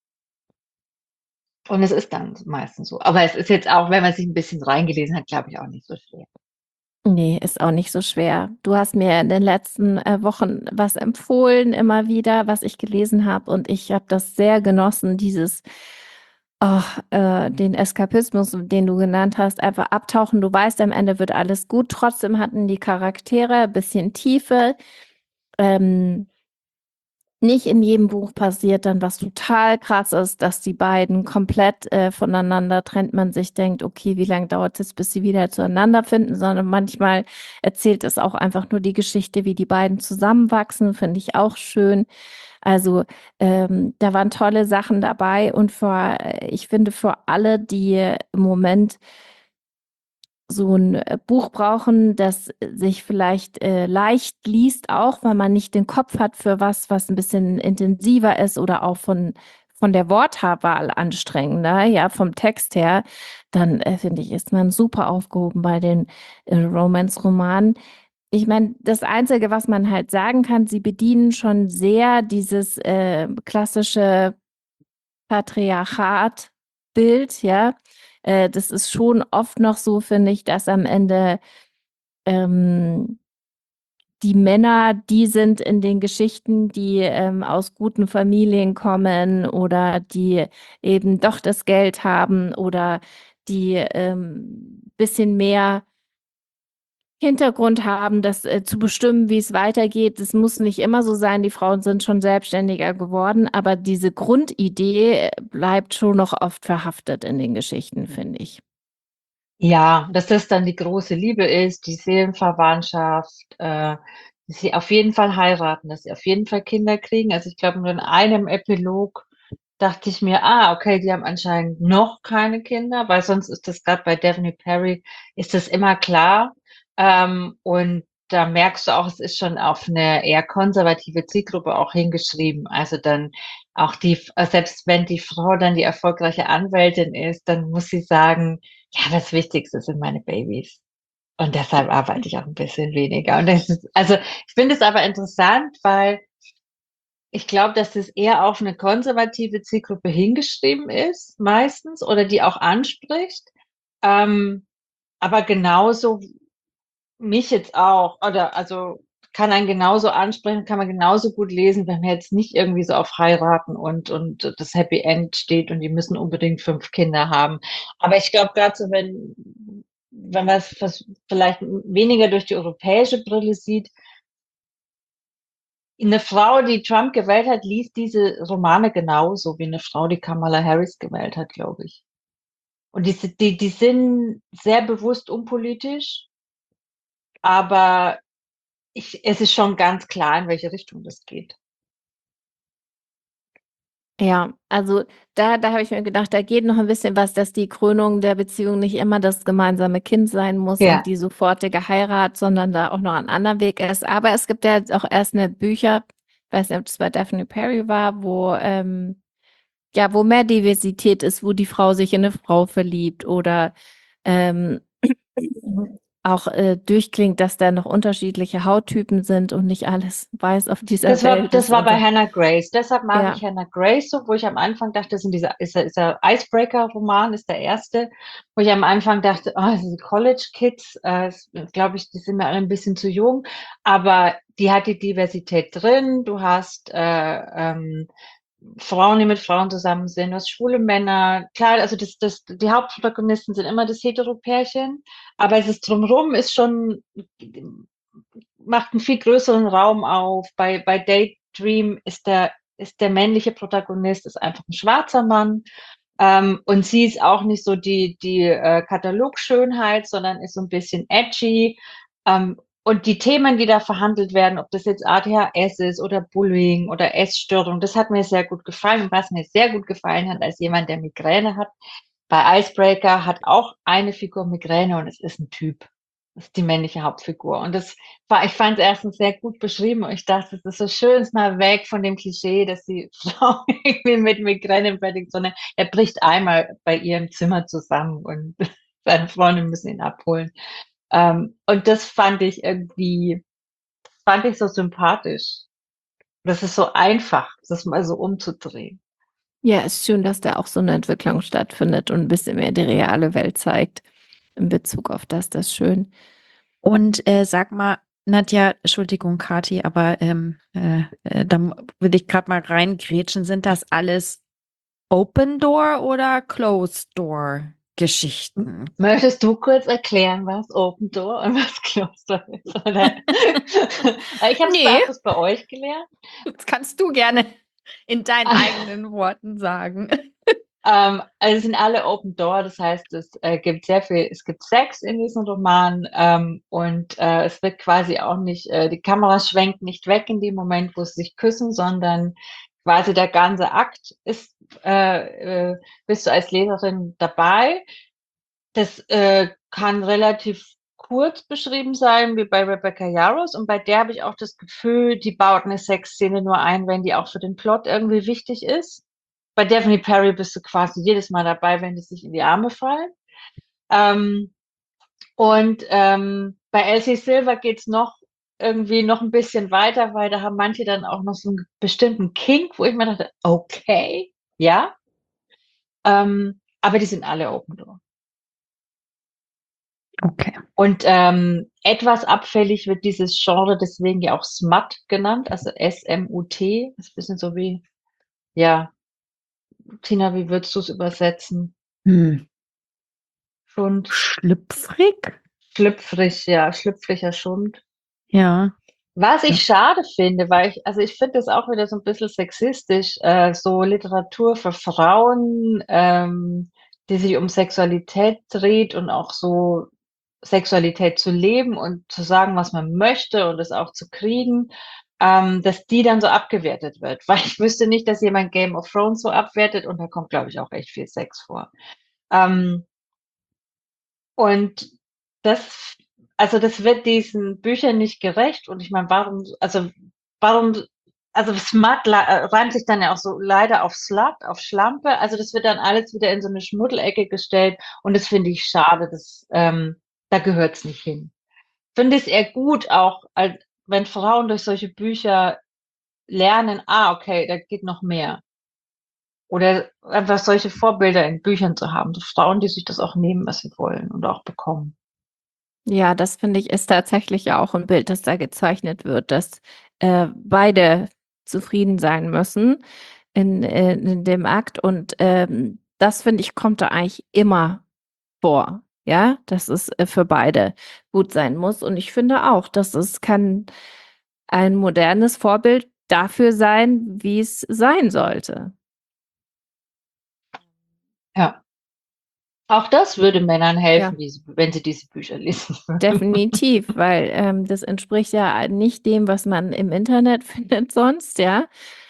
Und es ist dann meistens so. Aber es ist jetzt auch, wenn man sich ein bisschen reingelesen hat, glaube ich, auch nicht so schwer. Nee, ist auch nicht so schwer. Du hast mir in den letzten Wochen was empfohlen, immer wieder, was ich gelesen habe. Und ich habe das sehr genossen, oh, den Eskapismus, den du genannt hast, einfach abtauchen. Du weißt, am Ende wird alles gut. Trotzdem hatten die Charaktere ein bisschen Tiefe. Ähm, Nicht in jedem Buch passiert dann was total krass ist, dass die beiden komplett voneinander trennt, man sich denkt, okay, wie lange dauert es, bis sie wieder zueinander finden, sondern manchmal erzählt es auch einfach nur die Geschichte, wie die beiden zusammenwachsen, finde ich auch schön. Also da waren tolle Sachen dabei und ich finde für alle, die im Moment so ein Buch brauchen, das sich vielleicht leicht liest, auch weil man nicht den Kopf hat für was ein bisschen intensiver ist oder auch von der Wortwahl anstrengender, ja, vom Text her, dann finde ich, ist man super aufgehoben bei den Romance-Romanen. Ich meine, das Einzige, was man halt sagen kann, sie bedienen schon sehr dieses klassische Patriarchat-Bild, ja. Das ist schon oft noch so, finde ich, dass am Ende ähm, die Männer die sind in den Geschichten, die aus guten Familien kommen oder die eben doch das Geld haben oder die bisschen mehr Hintergrund haben, das zu bestimmen, wie es weitergeht. Es muss nicht immer so sein, die Frauen sind schon selbstständiger geworden, aber diese Grundidee bleibt schon noch oft verhaftet in den Geschichten, finde ich. Ja, dass das dann die große Liebe ist, die Seelenverwandtschaft, dass sie auf jeden Fall heiraten, dass sie auf jeden Fall Kinder kriegen. Also ich glaube, nur in einem Epilog dachte ich mir, okay, die haben anscheinend noch keine Kinder, weil sonst ist das gerade bei Daphne Perry, ist das immer klar. Und da merkst du auch, es ist schon auf eine eher konservative Zielgruppe auch hingeschrieben. Also dann auch selbst wenn die Frau dann die erfolgreiche Anwältin ist, dann muss sie sagen, ja, das Wichtigste sind meine Babys. Und deshalb arbeite ich auch ein bisschen weniger. Und also ich finde es aber interessant, weil ich glaube, dass das eher auf eine konservative Zielgruppe hingeschrieben ist, meistens, oder die auch anspricht. Ähm, aber genauso mich jetzt auch, oder also kann einen genauso ansprechen, kann man genauso gut lesen, wenn man jetzt nicht irgendwie so auf heiraten und das Happy End steht und die müssen unbedingt 5 Kinder haben. Aber ich glaube, gerade so, wenn man es vielleicht weniger durch die europäische Brille sieht, eine Frau, die Trump gewählt hat, liest diese Romane genauso wie eine Frau, die Kamala Harris gewählt hat, glaube ich. Und die sind sehr bewusst unpolitisch, aber es ist schon ganz klar, in welche Richtung das geht. Ja, also da habe ich mir gedacht, da geht noch ein bisschen was, dass die Krönung der Beziehung nicht immer das gemeinsame Kind sein muss und Ja. die sofortige Heirat, sondern da auch noch ein anderer Weg ist. Aber es gibt ja jetzt auch erst eine Bücher, weiß nicht, ob das bei Daphne Perry war, wo mehr Diversität ist, wo die Frau sich in eine Frau verliebt oder ähm, auch durchklingt, dass da noch unterschiedliche Hauttypen sind und nicht alles weiß auf dieser Welt Das ist war und bei so. Hannah Grace. Deshalb mag Ja, ich Hannah Grace so, wo ich am Anfang dachte, ist der Icebreaker-Roman, ist der erste, wo ich am Anfang dachte, diese College Kids, glaube ich, die sind mir alle ein bisschen zu jung, aber die hat die Diversität drin. Du hast Frauen, die mit Frauen zusammen sind, du hast schwule Männer. Klar, also die Hauptprotagonisten sind immer das Heteropärchen, aber es ist drumherum ist schon macht einen viel größeren Raum auf. Bei Daydream ist der männliche Protagonist ist einfach ein schwarzer Mann. Und sie ist auch nicht so die Katalogschönheit, sondern ist so ein bisschen edgy. Und die Themen, die da verhandelt werden, ob das jetzt ADHS ist oder Bullying oder Essstörung, das hat mir sehr gut gefallen. Und was mir sehr gut gefallen hat, als jemand, der Migräne hat, bei Icebreaker hat auch eine Figur Migräne und es ist ein Typ. Das ist die männliche Hauptfigur. Und ich fand es erstens sehr gut beschrieben und ich dachte, es ist so schön, es ist mal weg von dem Klischee, dass die Frau irgendwie mit Migräne im Bett liegt, sondern er bricht einmal bei ihr im Zimmer zusammen und seine Freunde müssen ihn abholen. Und das fand ich so sympathisch. Das ist so einfach, das mal so umzudrehen. Ja, ist schön, dass da auch so eine Entwicklung stattfindet und ein bisschen mehr die reale Welt zeigt in Bezug auf das. Das ist schön. Und sag mal, Nadja, Entschuldigung, Kathi, aber da will ich gerade mal reingrätschen. Sind das alles Open Door oder Closed Door Geschichten? Möchtest du kurz erklären, was Open Door und was Closed Door ist? Oder? Ich habe Nee, es bei euch gelernt. das kannst du gerne in deinen eigenen Worten sagen. Also es sind alle Open Door, das heißt, es gibt Sex in diesem Roman und es wird quasi auch nicht, die Kamera schwenkt nicht weg in dem Moment, wo sie sich küssen, sondern quasi der ganze Akt bist du als Leserin dabei. Das kann relativ kurz beschrieben sein, wie bei Rebecca Yarros. Und bei der habe ich auch das Gefühl, die baut eine Sexszene nur ein, wenn die auch für den Plot irgendwie wichtig ist. Bei Daphne Perry bist du quasi jedes Mal dabei, wenn die sich in die Arme fallen. Ähm, bei Elsie Silver geht's noch irgendwie noch ein bisschen weiter, weil da haben manche dann auch noch so einen bestimmten Kink, wo ich mir dachte, okay, ja. Aber die sind alle Open Door. Okay. Und etwas abfällig wird dieses Genre deswegen ja auch Smut genannt, also S-M-U-T. Das ist ein bisschen so wie, ja, Tina, wie würdest du es übersetzen? Hm. Schund, Schlüpfrig? schlüpfrig, ja, schlüpfriger Schund. Ja. Was ich schade finde, also ich finde das auch wieder so ein bisschen sexistisch, so Literatur für Frauen, die sich um Sexualität dreht und auch so Sexualität zu leben und zu sagen, was man möchte und es auch zu kriegen, dass die dann so abgewertet wird. Weil ich wüsste nicht, dass jemand Game of Thrones so abwertet und da kommt, glaube ich, auch echt viel Sex vor. Ähm, und das, also das wird diesen Büchern nicht gerecht. Und ich meine, warum, also Smut reimt sich dann ja auch so leider auf Slut, auf Schlampe. Also das wird dann alles wieder in so eine Schmuddelecke gestellt. Und das finde ich schade. Da gehört's nicht hin. Finde es eher gut, auch als, wenn Frauen durch solche Bücher lernen, okay, da geht noch mehr. Oder einfach solche Vorbilder in Büchern zu haben. So Frauen, die sich das auch nehmen, was sie wollen und auch bekommen. Ja, das finde ich ist tatsächlich auch ein Bild, das da gezeichnet wird, dass beide zufrieden sein müssen in dem Akt. Und das finde ich, kommt da eigentlich immer vor. Ja, dass es für beide gut sein muss. Und ich finde auch, dass es kann ein modernes Vorbild dafür sein, wie es sein sollte. Ja. Auch das würde Männern Ja. helfen, wenn sie diese Bücher lesen würden. Definitiv, weil das entspricht ja nicht dem, was man im Internet findet sonst, ja.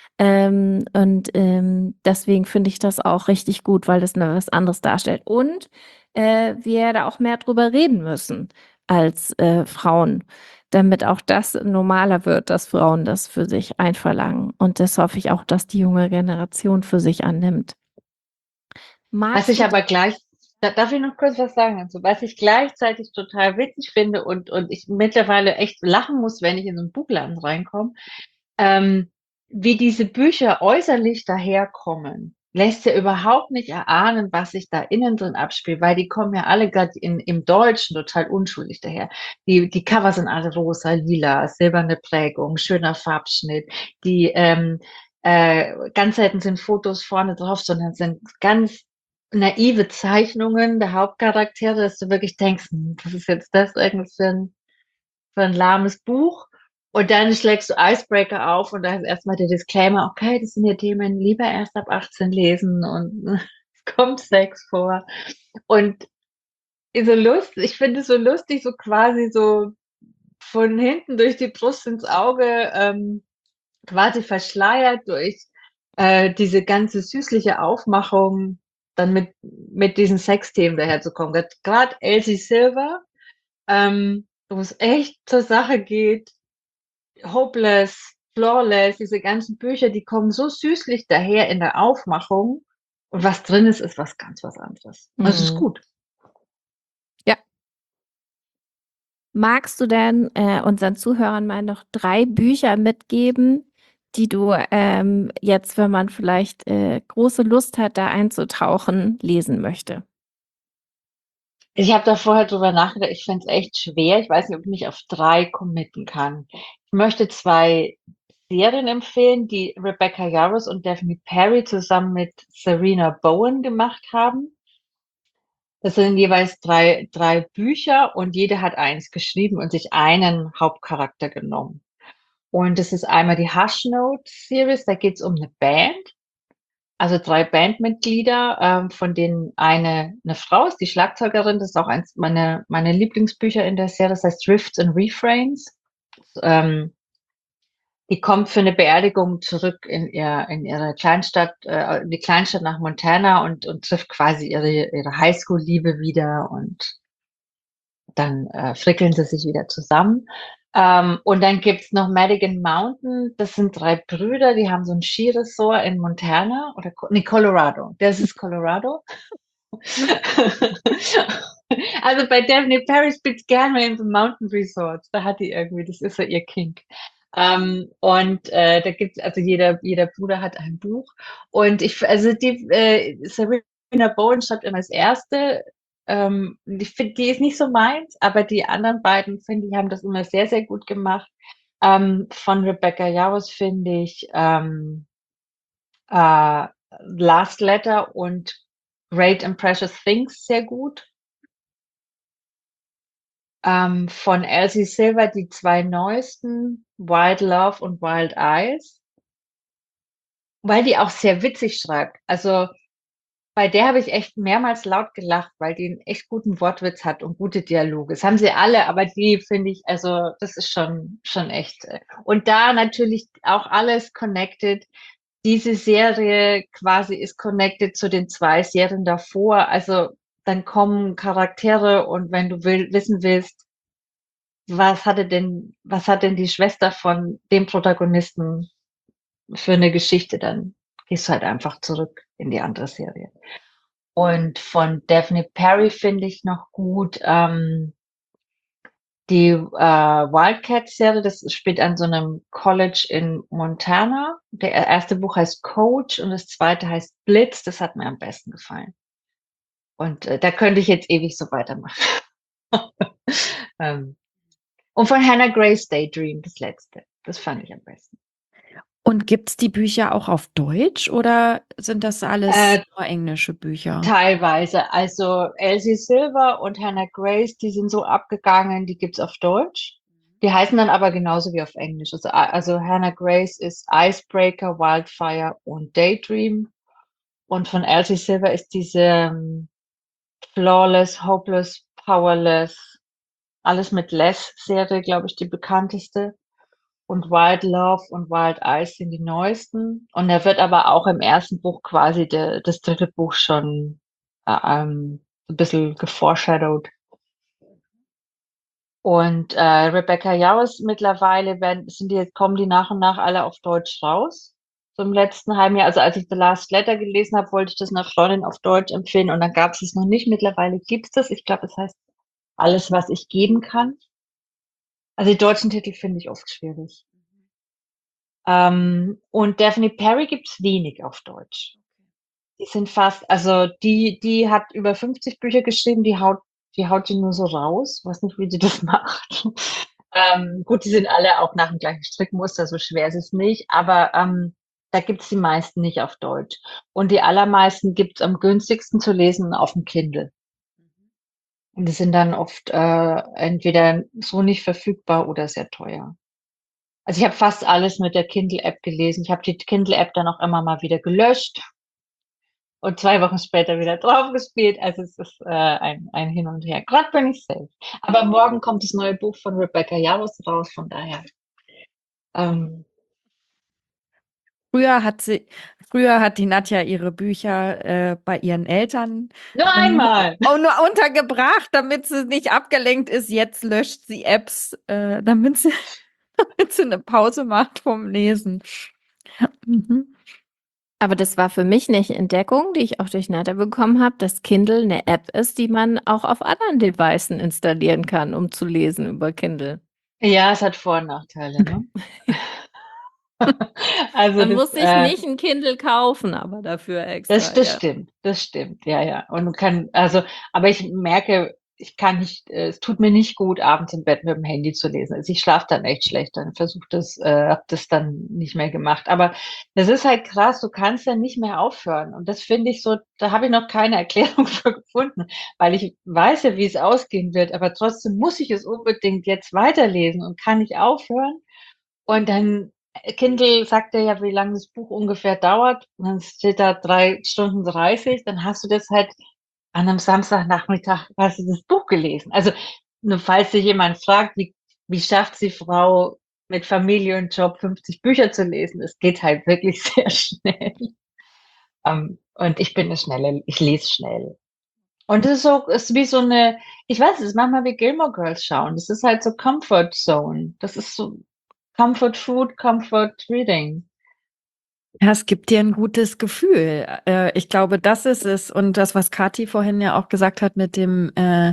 Deswegen finde ich das auch richtig gut, weil das was anderes darstellt. Und wir da auch mehr drüber reden müssen als Frauen, damit auch das normaler wird, dass Frauen das für sich einverlangen. Und das hoffe ich auch, dass die junge Generation für sich annimmt. Was Magst ich du aber darf ich noch kurz was sagen dazu? Was ich gleichzeitig total witzig finde und ich mittlerweile echt lachen muss, wenn ich in so einen Buchladen reinkomme, ähm, wie diese Bücher äußerlich daherkommen, lässt ja überhaupt nicht erahnen, was sich da innen drin abspielt, weil die kommen ja alle gerade im Deutschen total unschuldig daher. Die Cover sind alle rosa, lila, silberne Prägung, schöner Farbschnitt. Ganz selten sind Fotos vorne drauf, sondern sind ganz naive Zeichnungen der Hauptcharaktere, dass du wirklich denkst, was ist jetzt das irgendwie für ein lahmes Buch? Und dann schlägst du Icebreaker auf und da ist erstmal der Disclaimer, okay, das sind ja Themen, lieber erst ab 18 lesen und es kommt Sex vor. Und ich finde es so lustig, so quasi so von hinten durch die Brust ins Auge, quasi verschleiert durch diese ganze süßliche Aufmachung, dann mit diesen Sexthemen daherzukommen. Gerade Elsie Silver, wo es echt zur Sache geht, Hopeless, Flawless, diese ganzen Bücher, die kommen so süßlich daher in der Aufmachung. Und was drin ist, ist was anderes. Also es ist Mhm. gut. Ja. Magst du denn unseren Zuhörern mal noch 3 Bücher mitgeben, die du jetzt, wenn man vielleicht große Lust hat, da einzutauchen, lesen möchte? Ich habe da vorher drüber nachgedacht, ich finde es echt schwer. Ich weiß nicht, ob ich mich auf 3 committen kann. Ich möchte 2 Serien empfehlen, die Rebecca Yarros und Daphne Perry zusammen mit Serena Bowen gemacht haben. Das sind jeweils drei Bücher und jede hat eins geschrieben und sich einen Hauptcharakter genommen. Und das ist einmal die Hush Note Series, da geht es um eine Band, also 3 Bandmitglieder, von denen eine Frau ist, die Schlagzeugerin. Das ist auch eins meiner Lieblingsbücher in der Serie. Das heißt Drifts and Refrains. Ähm, Die kommt für eine Beerdigung zurück in ihre Kleinstadt, in die Kleinstadt nach Montana und trifft quasi ihre Highschool-Liebe wieder und dann frickeln sie sich wieder zusammen. Und dann gibt's noch Madigan Mountain. Das sind 3 Brüder, die haben so ein Skiresort in Montana oder Colorado. Das ist Colorado. Also bei Daphne Perry spielt gerne in so Mountain Resorts. Da hat die irgendwie, das ist so ihr Kink. Da gibt's, also jeder Bruder hat ein Buch. Und also Serena Bowen schreibt immer das erste. Ich finde, die ist nicht so meins, aber die anderen beiden, finde ich, haben das immer sehr, sehr gut gemacht. Von Rebecca Yarros finde ich Last Letter und Great and Precious Things sehr gut. Von Elsie Silver die 2 neuesten, Wild Love und Wild Eyes, weil die auch sehr witzig schreibt. Also bei der habe ich echt mehrmals laut gelacht, weil die einen echt guten Wortwitz hat und gute Dialoge. Das haben sie alle, aber die finde ich, also das ist schon echt. Und da natürlich auch alles connected. Diese Serie quasi ist connected zu den 2 Serien davor. Also dann kommen Charaktere und wenn du wissen willst, was hat denn die Schwester von dem Protagonisten für eine Geschichte, dann gehst du halt einfach zurück in die andere Serie. Und von Daphne Perry finde ich noch gut die Wildcat-Serie. Das spielt an so einem College in Montana. Der erste Buch heißt Coach und das zweite heißt Blitz. Das hat mir am besten gefallen. Und da könnte ich jetzt ewig so weitermachen. ähm, und von Hannah Grace Daydream, das letzte. Das fand ich am besten. Und gibt's die Bücher auch auf Deutsch oder sind das alles Äh, nur englische Bücher? Teilweise. Also Elsie Silver und Hannah Grace, die sind so abgegangen, die gibt's auf Deutsch. Die heißen dann aber genauso wie auf Englisch. Also Hannah Grace ist Icebreaker, Wildfire und Daydream. Und von Elsie Silver ist diese Flawless, Hopeless, Powerless, alles mit Less-Serie, glaube ich, die bekannteste. Und Wild Love und Wild Eyes sind die neuesten. Und er wird aber auch im ersten Buch quasi das dritte Buch schon ein bisschen geforeshadowed. Und Rebecca Yarros mittlerweile kommen die nach und nach alle auf Deutsch raus. So im letzten halben Jahr. Also als ich The Last Letter gelesen habe, wollte ich das einer Freundin auf Deutsch empfehlen und dann gab es es noch nicht. Mittlerweile gibt's das. Ich glaube, es heißt Alles, was ich geben kann. Also die deutschen Titel finde ich oft schwierig. Und Daphne Perry gibt's wenig auf Deutsch. Die sind also die hat über 50 Bücher geschrieben, die haut die nur so raus. Weiß nicht, wie sie das macht. Gut, die sind alle auch nach dem gleichen Strickmuster, so schwer ist es nicht, aber da gibt's die meisten nicht auf Deutsch. Und die allermeisten gibt's am günstigsten zu lesen auf dem Kindle. Und die sind dann oft entweder so nicht verfügbar oder sehr teuer. Also ich habe fast alles mit der Kindle-App gelesen. Ich habe die Kindle-App dann auch immer mal wieder gelöscht und 2 Wochen später wieder draufgespielt. Also es ist ein Hin und Her. Gerade bin ich safe. Aber morgen kommt das neue Buch von Rebecca Yarros raus, von daher. Ähm, Früher hat sie, früher hat die Nadja ihre Bücher bei ihren Eltern Nur einmal. auch nur untergebracht, damit sie nicht abgelenkt ist. Jetzt löscht sie Apps, damit sie eine Pause macht vom Lesen. Mhm. Aber das war für mich eine Entdeckung, die ich auch durch Nata bekommen habe, dass Kindle eine App ist, die man auch auf anderen Devices installieren kann, um zu lesen über Kindle. Ja, es hat Vor- und Nachteile, ne? Also Man muss sich nicht ein Kindle kaufen, aber dafür extra, ja. das stimmt, ja, ja. Und also, aber ich merke, ich kann nicht, es tut mir nicht gut, abends im Bett mit dem Handy zu lesen. Also ich schlafe dann echt schlecht, dann habe das dann nicht mehr gemacht. Aber das ist halt krass, du kannst ja nicht mehr aufhören. Und das finde ich so, da habe ich noch keine Erklärung für gefunden, weil ich weiß ja, wie es ausgehen wird, aber trotzdem muss ich es unbedingt jetzt weiterlesen und kann nicht aufhören. Und dann Kindle sagt dir ja, wie lange das Buch ungefähr dauert. Und dann steht da 3 Stunden 30. Dann hast du das halt an einem Samstagnachmittag, hast du das Buch gelesen. Also, nur falls sich jemand fragt, wie schafft die Frau mit Familie und Job 50 Bücher zu lesen? Es geht halt wirklich sehr schnell. Und ich bin eine schnelle, ich lese schnell. Und es ist so, ist wie so eine, ich weiß, es ist manchmal wie Gilmore Girls schauen. Das ist halt so Comfort Zone. Das ist so Comfort Food, Comfort Reading. Ja, es gibt dir ein gutes Gefühl. Ich glaube, das ist es. Und das, was Kathi vorhin ja auch gesagt hat mit dem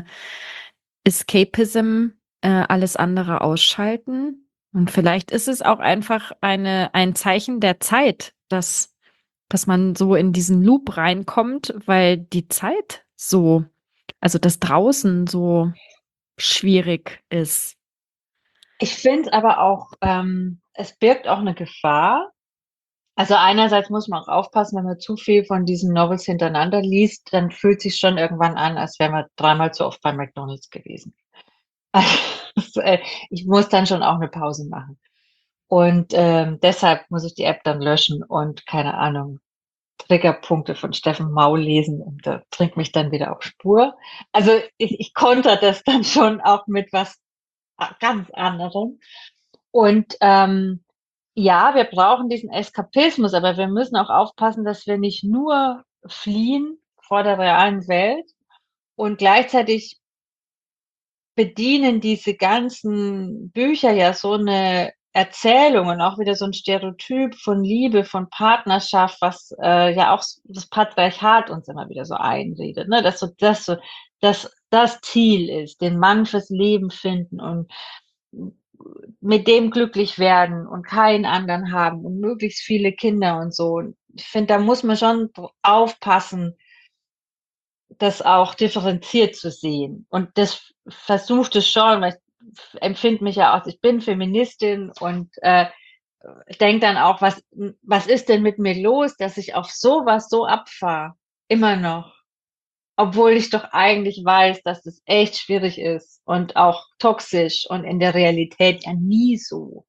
Escapism, alles andere ausschalten. Und vielleicht ist es auch einfach ein Zeichen der Zeit, dass man so in diesen Loop reinkommt, weil die Zeit so, also das draußen so schwierig ist. Ich finde aber auch, es birgt auch eine Gefahr. Also einerseits muss man auch aufpassen, wenn man zu viel von diesen Novels hintereinander liest, dann fühlt sich schon irgendwann an, als wäre man dreimal zu oft bei McDonald's gewesen. Also, ich muss dann schon auch eine Pause machen. Und deshalb muss ich die App dann löschen und keine Ahnung, Triggerpunkte von Steffen Mau lesen und bringt mich dann wieder auf Spur. Also ich konter das dann schon auch mit was ganz anderem. Und ja, wir brauchen diesen Eskapismus, aber wir müssen auch aufpassen, dass wir nicht nur fliehen vor der realen Welt und gleichzeitig bedienen diese ganzen Bücher ja so eine Erzählung und auch wieder so ein Stereotyp von Liebe, von Partnerschaft, was ja auch das Patriarchat uns immer wieder so einredet, ne? Dass das Ziel ist, den Mann fürs Leben finden und mit dem glücklich werden und keinen anderen haben und möglichst viele Kinder und so. Und ich finde, da muss man schon aufpassen, das auch differenziert zu sehen. Und das versucht es schon, weil ich empfinde mich ja auch, ich bin Feministin und denke dann auch, was ist denn mit mir los, dass ich auf sowas so abfahre? Immer noch. Obwohl ich doch eigentlich weiß, dass das echt schwierig ist und auch toxisch und in der Realität ja nie so.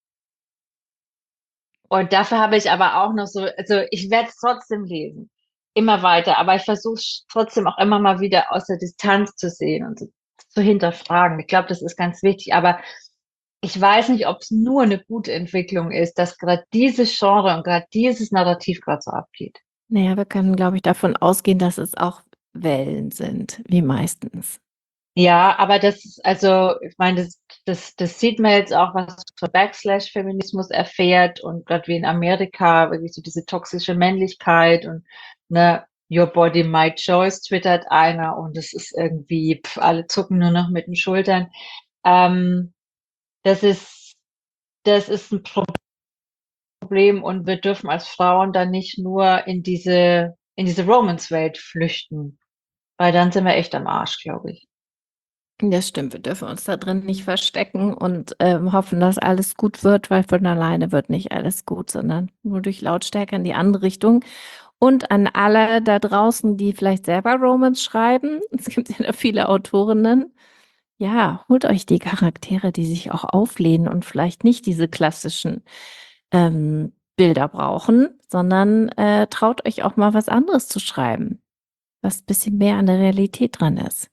Und dafür habe ich aber auch noch so, also ich werde es trotzdem lesen, immer weiter, aber ich versuche trotzdem auch immer mal wieder aus der Distanz zu sehen und zu hinterfragen. Ich glaube, das ist ganz wichtig, aber ich weiß nicht, ob es nur eine gute Entwicklung ist, dass gerade dieses Genre und gerade dieses Narrativ gerade so abgeht. Naja, wir können, glaube ich, davon ausgehen, dass es auch Wellen sind, wie meistens. Ja, aber das ist, also, ich meine, das sieht man jetzt auch, was für Backslash-Feminismus erfährt und gerade wie in Amerika, wirklich so diese toxische Männlichkeit und ne, Your Body, My Choice twittert einer und es ist irgendwie, alle zucken nur noch mit den Schultern. Ähm, das ist, das ist ein Problem und wir dürfen als Frauen dann nicht nur in diese Romance-Welt flüchten, weil dann sind wir echt am Arsch, glaube ich. Das stimmt, wir dürfen uns da drin nicht verstecken und hoffen, dass alles gut wird, weil von alleine wird nicht alles gut, sondern nur durch Lautstärke in die andere Richtung. Und an alle da draußen, die vielleicht selber Romans schreiben, es gibt ja da viele Autorinnen, ja, holt euch die Charaktere, die sich auch auflehnen und vielleicht nicht diese klassischen Bilder brauchen, sondern traut euch auch mal was anderes zu schreiben, was ein bisschen mehr an der Realität dran ist.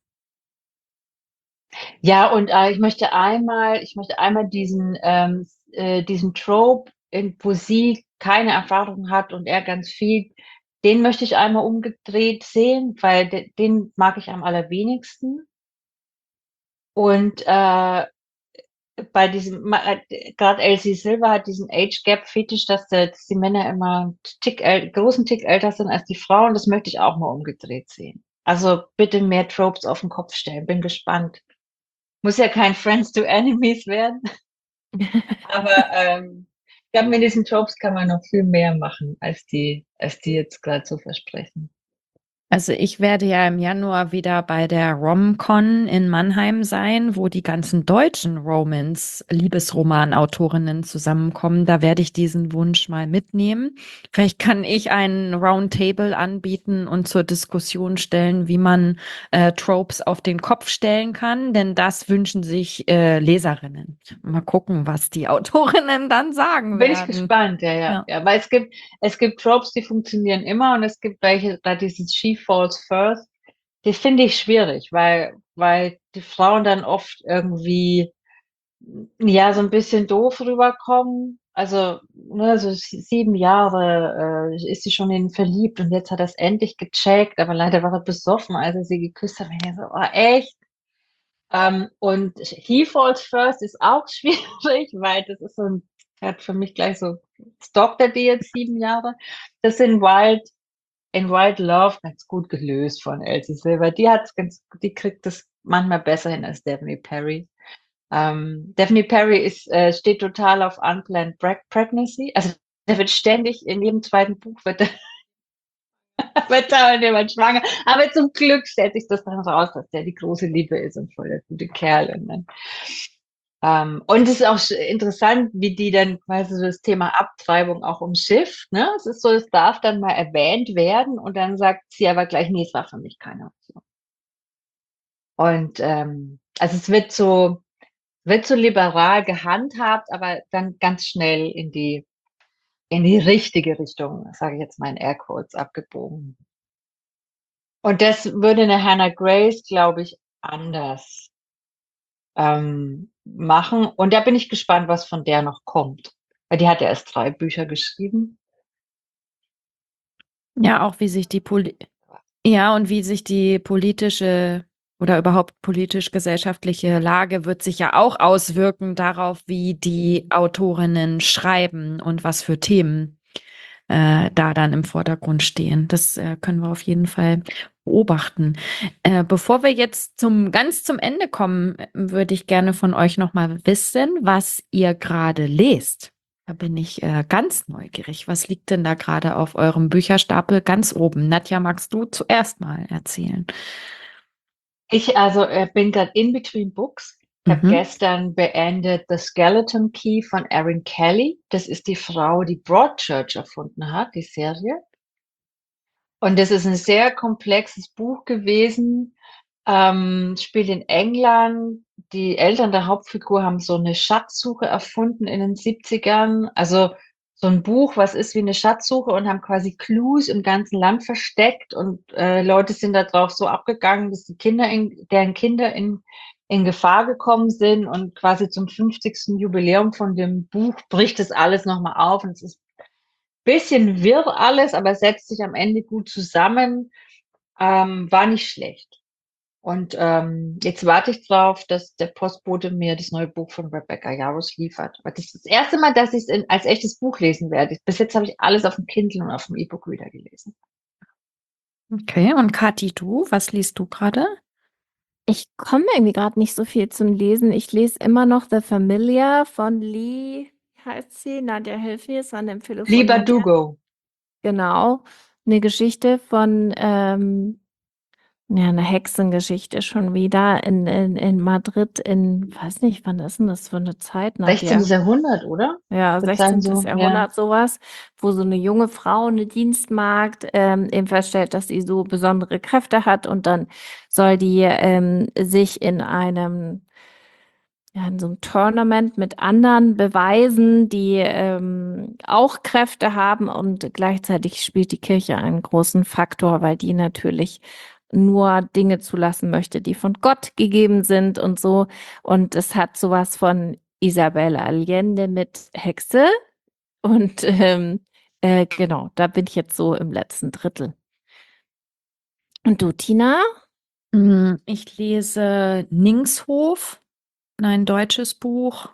Ja, und ich möchte einmal diesen Trope, wo sie keine Erfahrung hat und er ganz viel, den möchte ich einmal umgedreht sehen, weil den mag ich am allerwenigsten. Und bei gerade Elsie Silver hat diesen Age Gap Fetisch, dass die Männer immer großen Tick älter sind als die Frauen. Das möchte ich auch mal umgedreht sehen. Also bitte mehr Tropes auf den Kopf stellen. Bin gespannt. Muss ja kein Friends to Enemies werden, aber glaube, mit diesen Tropes kann man noch viel mehr machen, als die jetzt gerade so versprechen. Also ich werde ja im Januar wieder bei der Rom-Con in Mannheim sein, wo die ganzen deutschen Romance-Liebesroman-Autorinnen zusammenkommen. Da werde ich diesen Wunsch mal mitnehmen. Vielleicht kann ich einen Roundtable anbieten und zur Diskussion stellen, wie man Tropes auf den Kopf stellen kann, denn das wünschen sich Leserinnen. Mal gucken, was die Autorinnen dann sagen Bin ich werden. gespannt, ja. Weil es gibt Tropes, die funktionieren immer und es gibt welche, da dieses She Falls First, die finde ich schwierig, weil die Frauen dann oft irgendwie, ja, so ein bisschen doof rüberkommen. Also, ne, so 7 Jahre ist sie schon in ihn verliebt und jetzt hat er es endlich gecheckt, aber leider war er besoffen, als er sie geküsst hat. Und ich so, oh, echt? Und He Falls First ist auch schwierig, weil das ist so ein, hat für mich gleich so, stalkt er die jetzt 7 Jahre? Das in Wild Love ganz gut gelöst von Elsie Silver. Die kriegt das manchmal besser hin als Daphne Perry. Daphne Perry steht total auf Unplanned Pregnancy. Also der wird ständig in jedem zweiten Buch wird da jemand schwanger. Aber zum Glück stellt sich das dann raus, dass der die große Liebe ist und voll der gute Kerl. Und es ist auch interessant, wie die dann quasi so das Thema Abtreibung auch umschifft. Ne? Es ist so, es darf dann mal erwähnt werden und dann sagt sie aber gleich, nee, es war für mich keine Option. Und also wird so liberal gehandhabt, aber dann ganz schnell in die richtige Richtung, sage ich jetzt mal in Airquotes, abgebogen. Und das würde eine Hannah Grace, glaube ich, anders machen. Und da bin ich gespannt, was von der noch kommt. Weil die hat ja erst 3 Bücher geschrieben. Ja, auch wie sich ja, und wie sich die politische oder überhaupt politisch-gesellschaftliche Lage wird sich ja auch auswirken darauf, wie die Autorinnen schreiben und was für Themen da dann im Vordergrund stehen. Das können wir auf jeden Fall beobachten. Bevor wir jetzt ganz zum Ende kommen, würde ich gerne von euch nochmal wissen, was ihr gerade lest. Da bin ich ganz neugierig. Was liegt denn da gerade auf eurem Bücherstapel ganz oben? Nadja, magst du zuerst mal erzählen? Ich also bin gerade in between books. Ich habe Mhm. gestern beendet The Skeleton Key von Erin Kelly. Das ist die Frau, die Broadchurch erfunden hat, die Serie. Und das ist ein sehr komplexes Buch gewesen. Spielt in England. Die Eltern der Hauptfigur haben so eine Schatzsuche erfunden in den 70ern. Also so ein Buch, was ist wie eine Schatzsuche und haben quasi Clues im ganzen Land versteckt und Leute sind da drauf so abgegangen, dass deren Kinder in Gefahr gekommen sind und quasi zum 50. Jubiläum von dem Buch bricht das alles nochmal auf und es ist bisschen wirr alles, aber setzt sich am Ende gut zusammen. War nicht schlecht. Und jetzt warte ich drauf, dass der Postbote mir das neue Buch von Rebecca Yarros liefert. Aber das ist das erste Mal, dass ich es als echtes Buch lesen werde. Bis jetzt habe ich alles auf dem Kindle und auf dem E-Book-Reader gelesen. Okay, und Kathi, du, was liest du gerade? Ich komme irgendwie gerade nicht so viel zum Lesen. Ich lese immer noch The Familiar von Lee, wie heißt sie? Nadja, hilf mir, es war eine Empfehlung von Lieber Nadja. Dugo. Genau, eine Geschichte von ja, eine Hexengeschichte schon wieder in Madrid weiß nicht, wann ist denn das für eine Zeit, 16. Nadja? Jahrhundert, oder? Ja, Ich würde sagen 16. so, ja. Jahrhundert sowas, wo so eine junge Frau, eine Dienstmagd, eben feststellt, dass sie so besondere Kräfte hat und dann soll die sich in so einem Tournament mit anderen beweisen, die auch Kräfte haben und gleichzeitig spielt die Kirche einen großen Faktor, weil die natürlich nur Dinge zulassen möchte, die von Gott gegeben sind und so. Und es hat sowas von Isabel Allende mit Hexe. Und genau, da bin ich jetzt so im letzten Drittel. Und du, Tina? Ich lese Ningshof, ein deutsches Buch.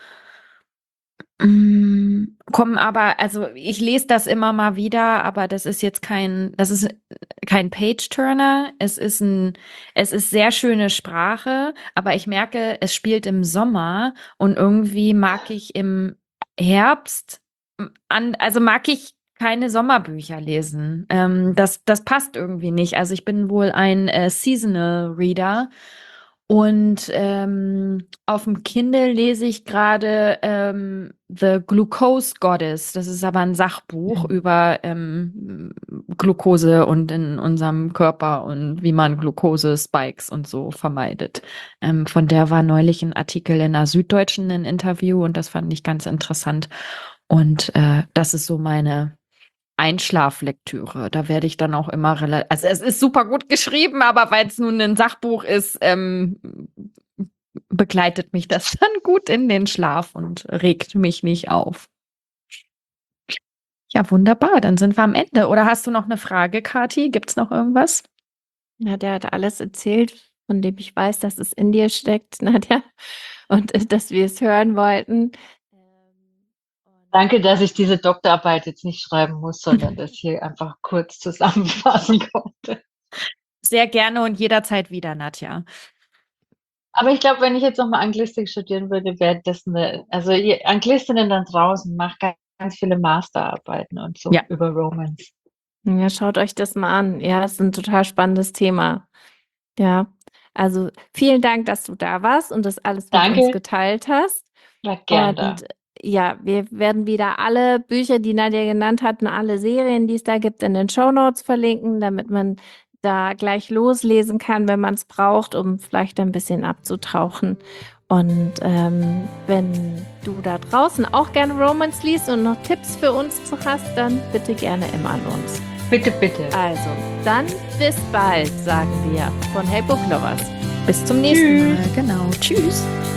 Kommen aber, also ich lese das immer mal wieder, aber das ist kein Page-Turner. Es ist sehr schöne Sprache, aber ich merke, es spielt im Sommer und irgendwie mag ich im Herbst also mag ich keine Sommerbücher lesen. Das passt irgendwie nicht. Also ich bin wohl ein Seasonal Reader und auf dem Kindle lese ich gerade The Glucose Goddess. Das ist aber ein Sachbuch über Glucose und in unserem Körper und wie man Glucose-Spikes und so vermeidet. Von der war neulich ein Artikel in der Süddeutschen, ein Interview, und das fand ich ganz interessant. Und das ist so meine Einschlaflektüre. Da werde ich dann auch immer relativ, also es ist super gut geschrieben, aber weil es nun ein Sachbuch ist, begleitet mich das dann gut in den Schlaf und regt mich nicht auf. Ja, wunderbar. Dann sind wir am Ende. Oder hast du noch eine Frage, Kathi? Gibt's noch irgendwas? Nadja hat alles erzählt, von dem ich weiß, dass es in dir steckt, Nadja, und dass wir es hören wollten. Danke, dass ich diese Doktorarbeit jetzt nicht schreiben muss, sondern das hier einfach kurz zusammenfassen konnte. Sehr gerne und jederzeit wieder, Nadja. Aber ich glaube, wenn ich jetzt nochmal Anglistik studieren würde, wäre das also Anglistinnen dann draußen machen ganz viele Masterarbeiten und so Ja. über Romance. Ja, schaut euch das mal an. Ja, es ist ein total spannendes Thema. Ja, also vielen Dank, dass du da warst und das alles mit uns Danke. geteilt hast. Ja, gern da. Und ja, wir werden wieder alle Bücher, die Nadja genannt hat, und alle Serien, die es da gibt, in den Shownotes verlinken, damit man da gleich loslesen kann, wenn man es braucht, um vielleicht ein bisschen abzutauchen. Und wenn du da draußen auch gerne Romance liest und noch Tipps für uns hast, dann bitte gerne immer an uns. Bitte, bitte. Also, dann bis bald, sagen wir von Hey Book Lovers. Bis zum nächsten Mal. Genau. Tschüss.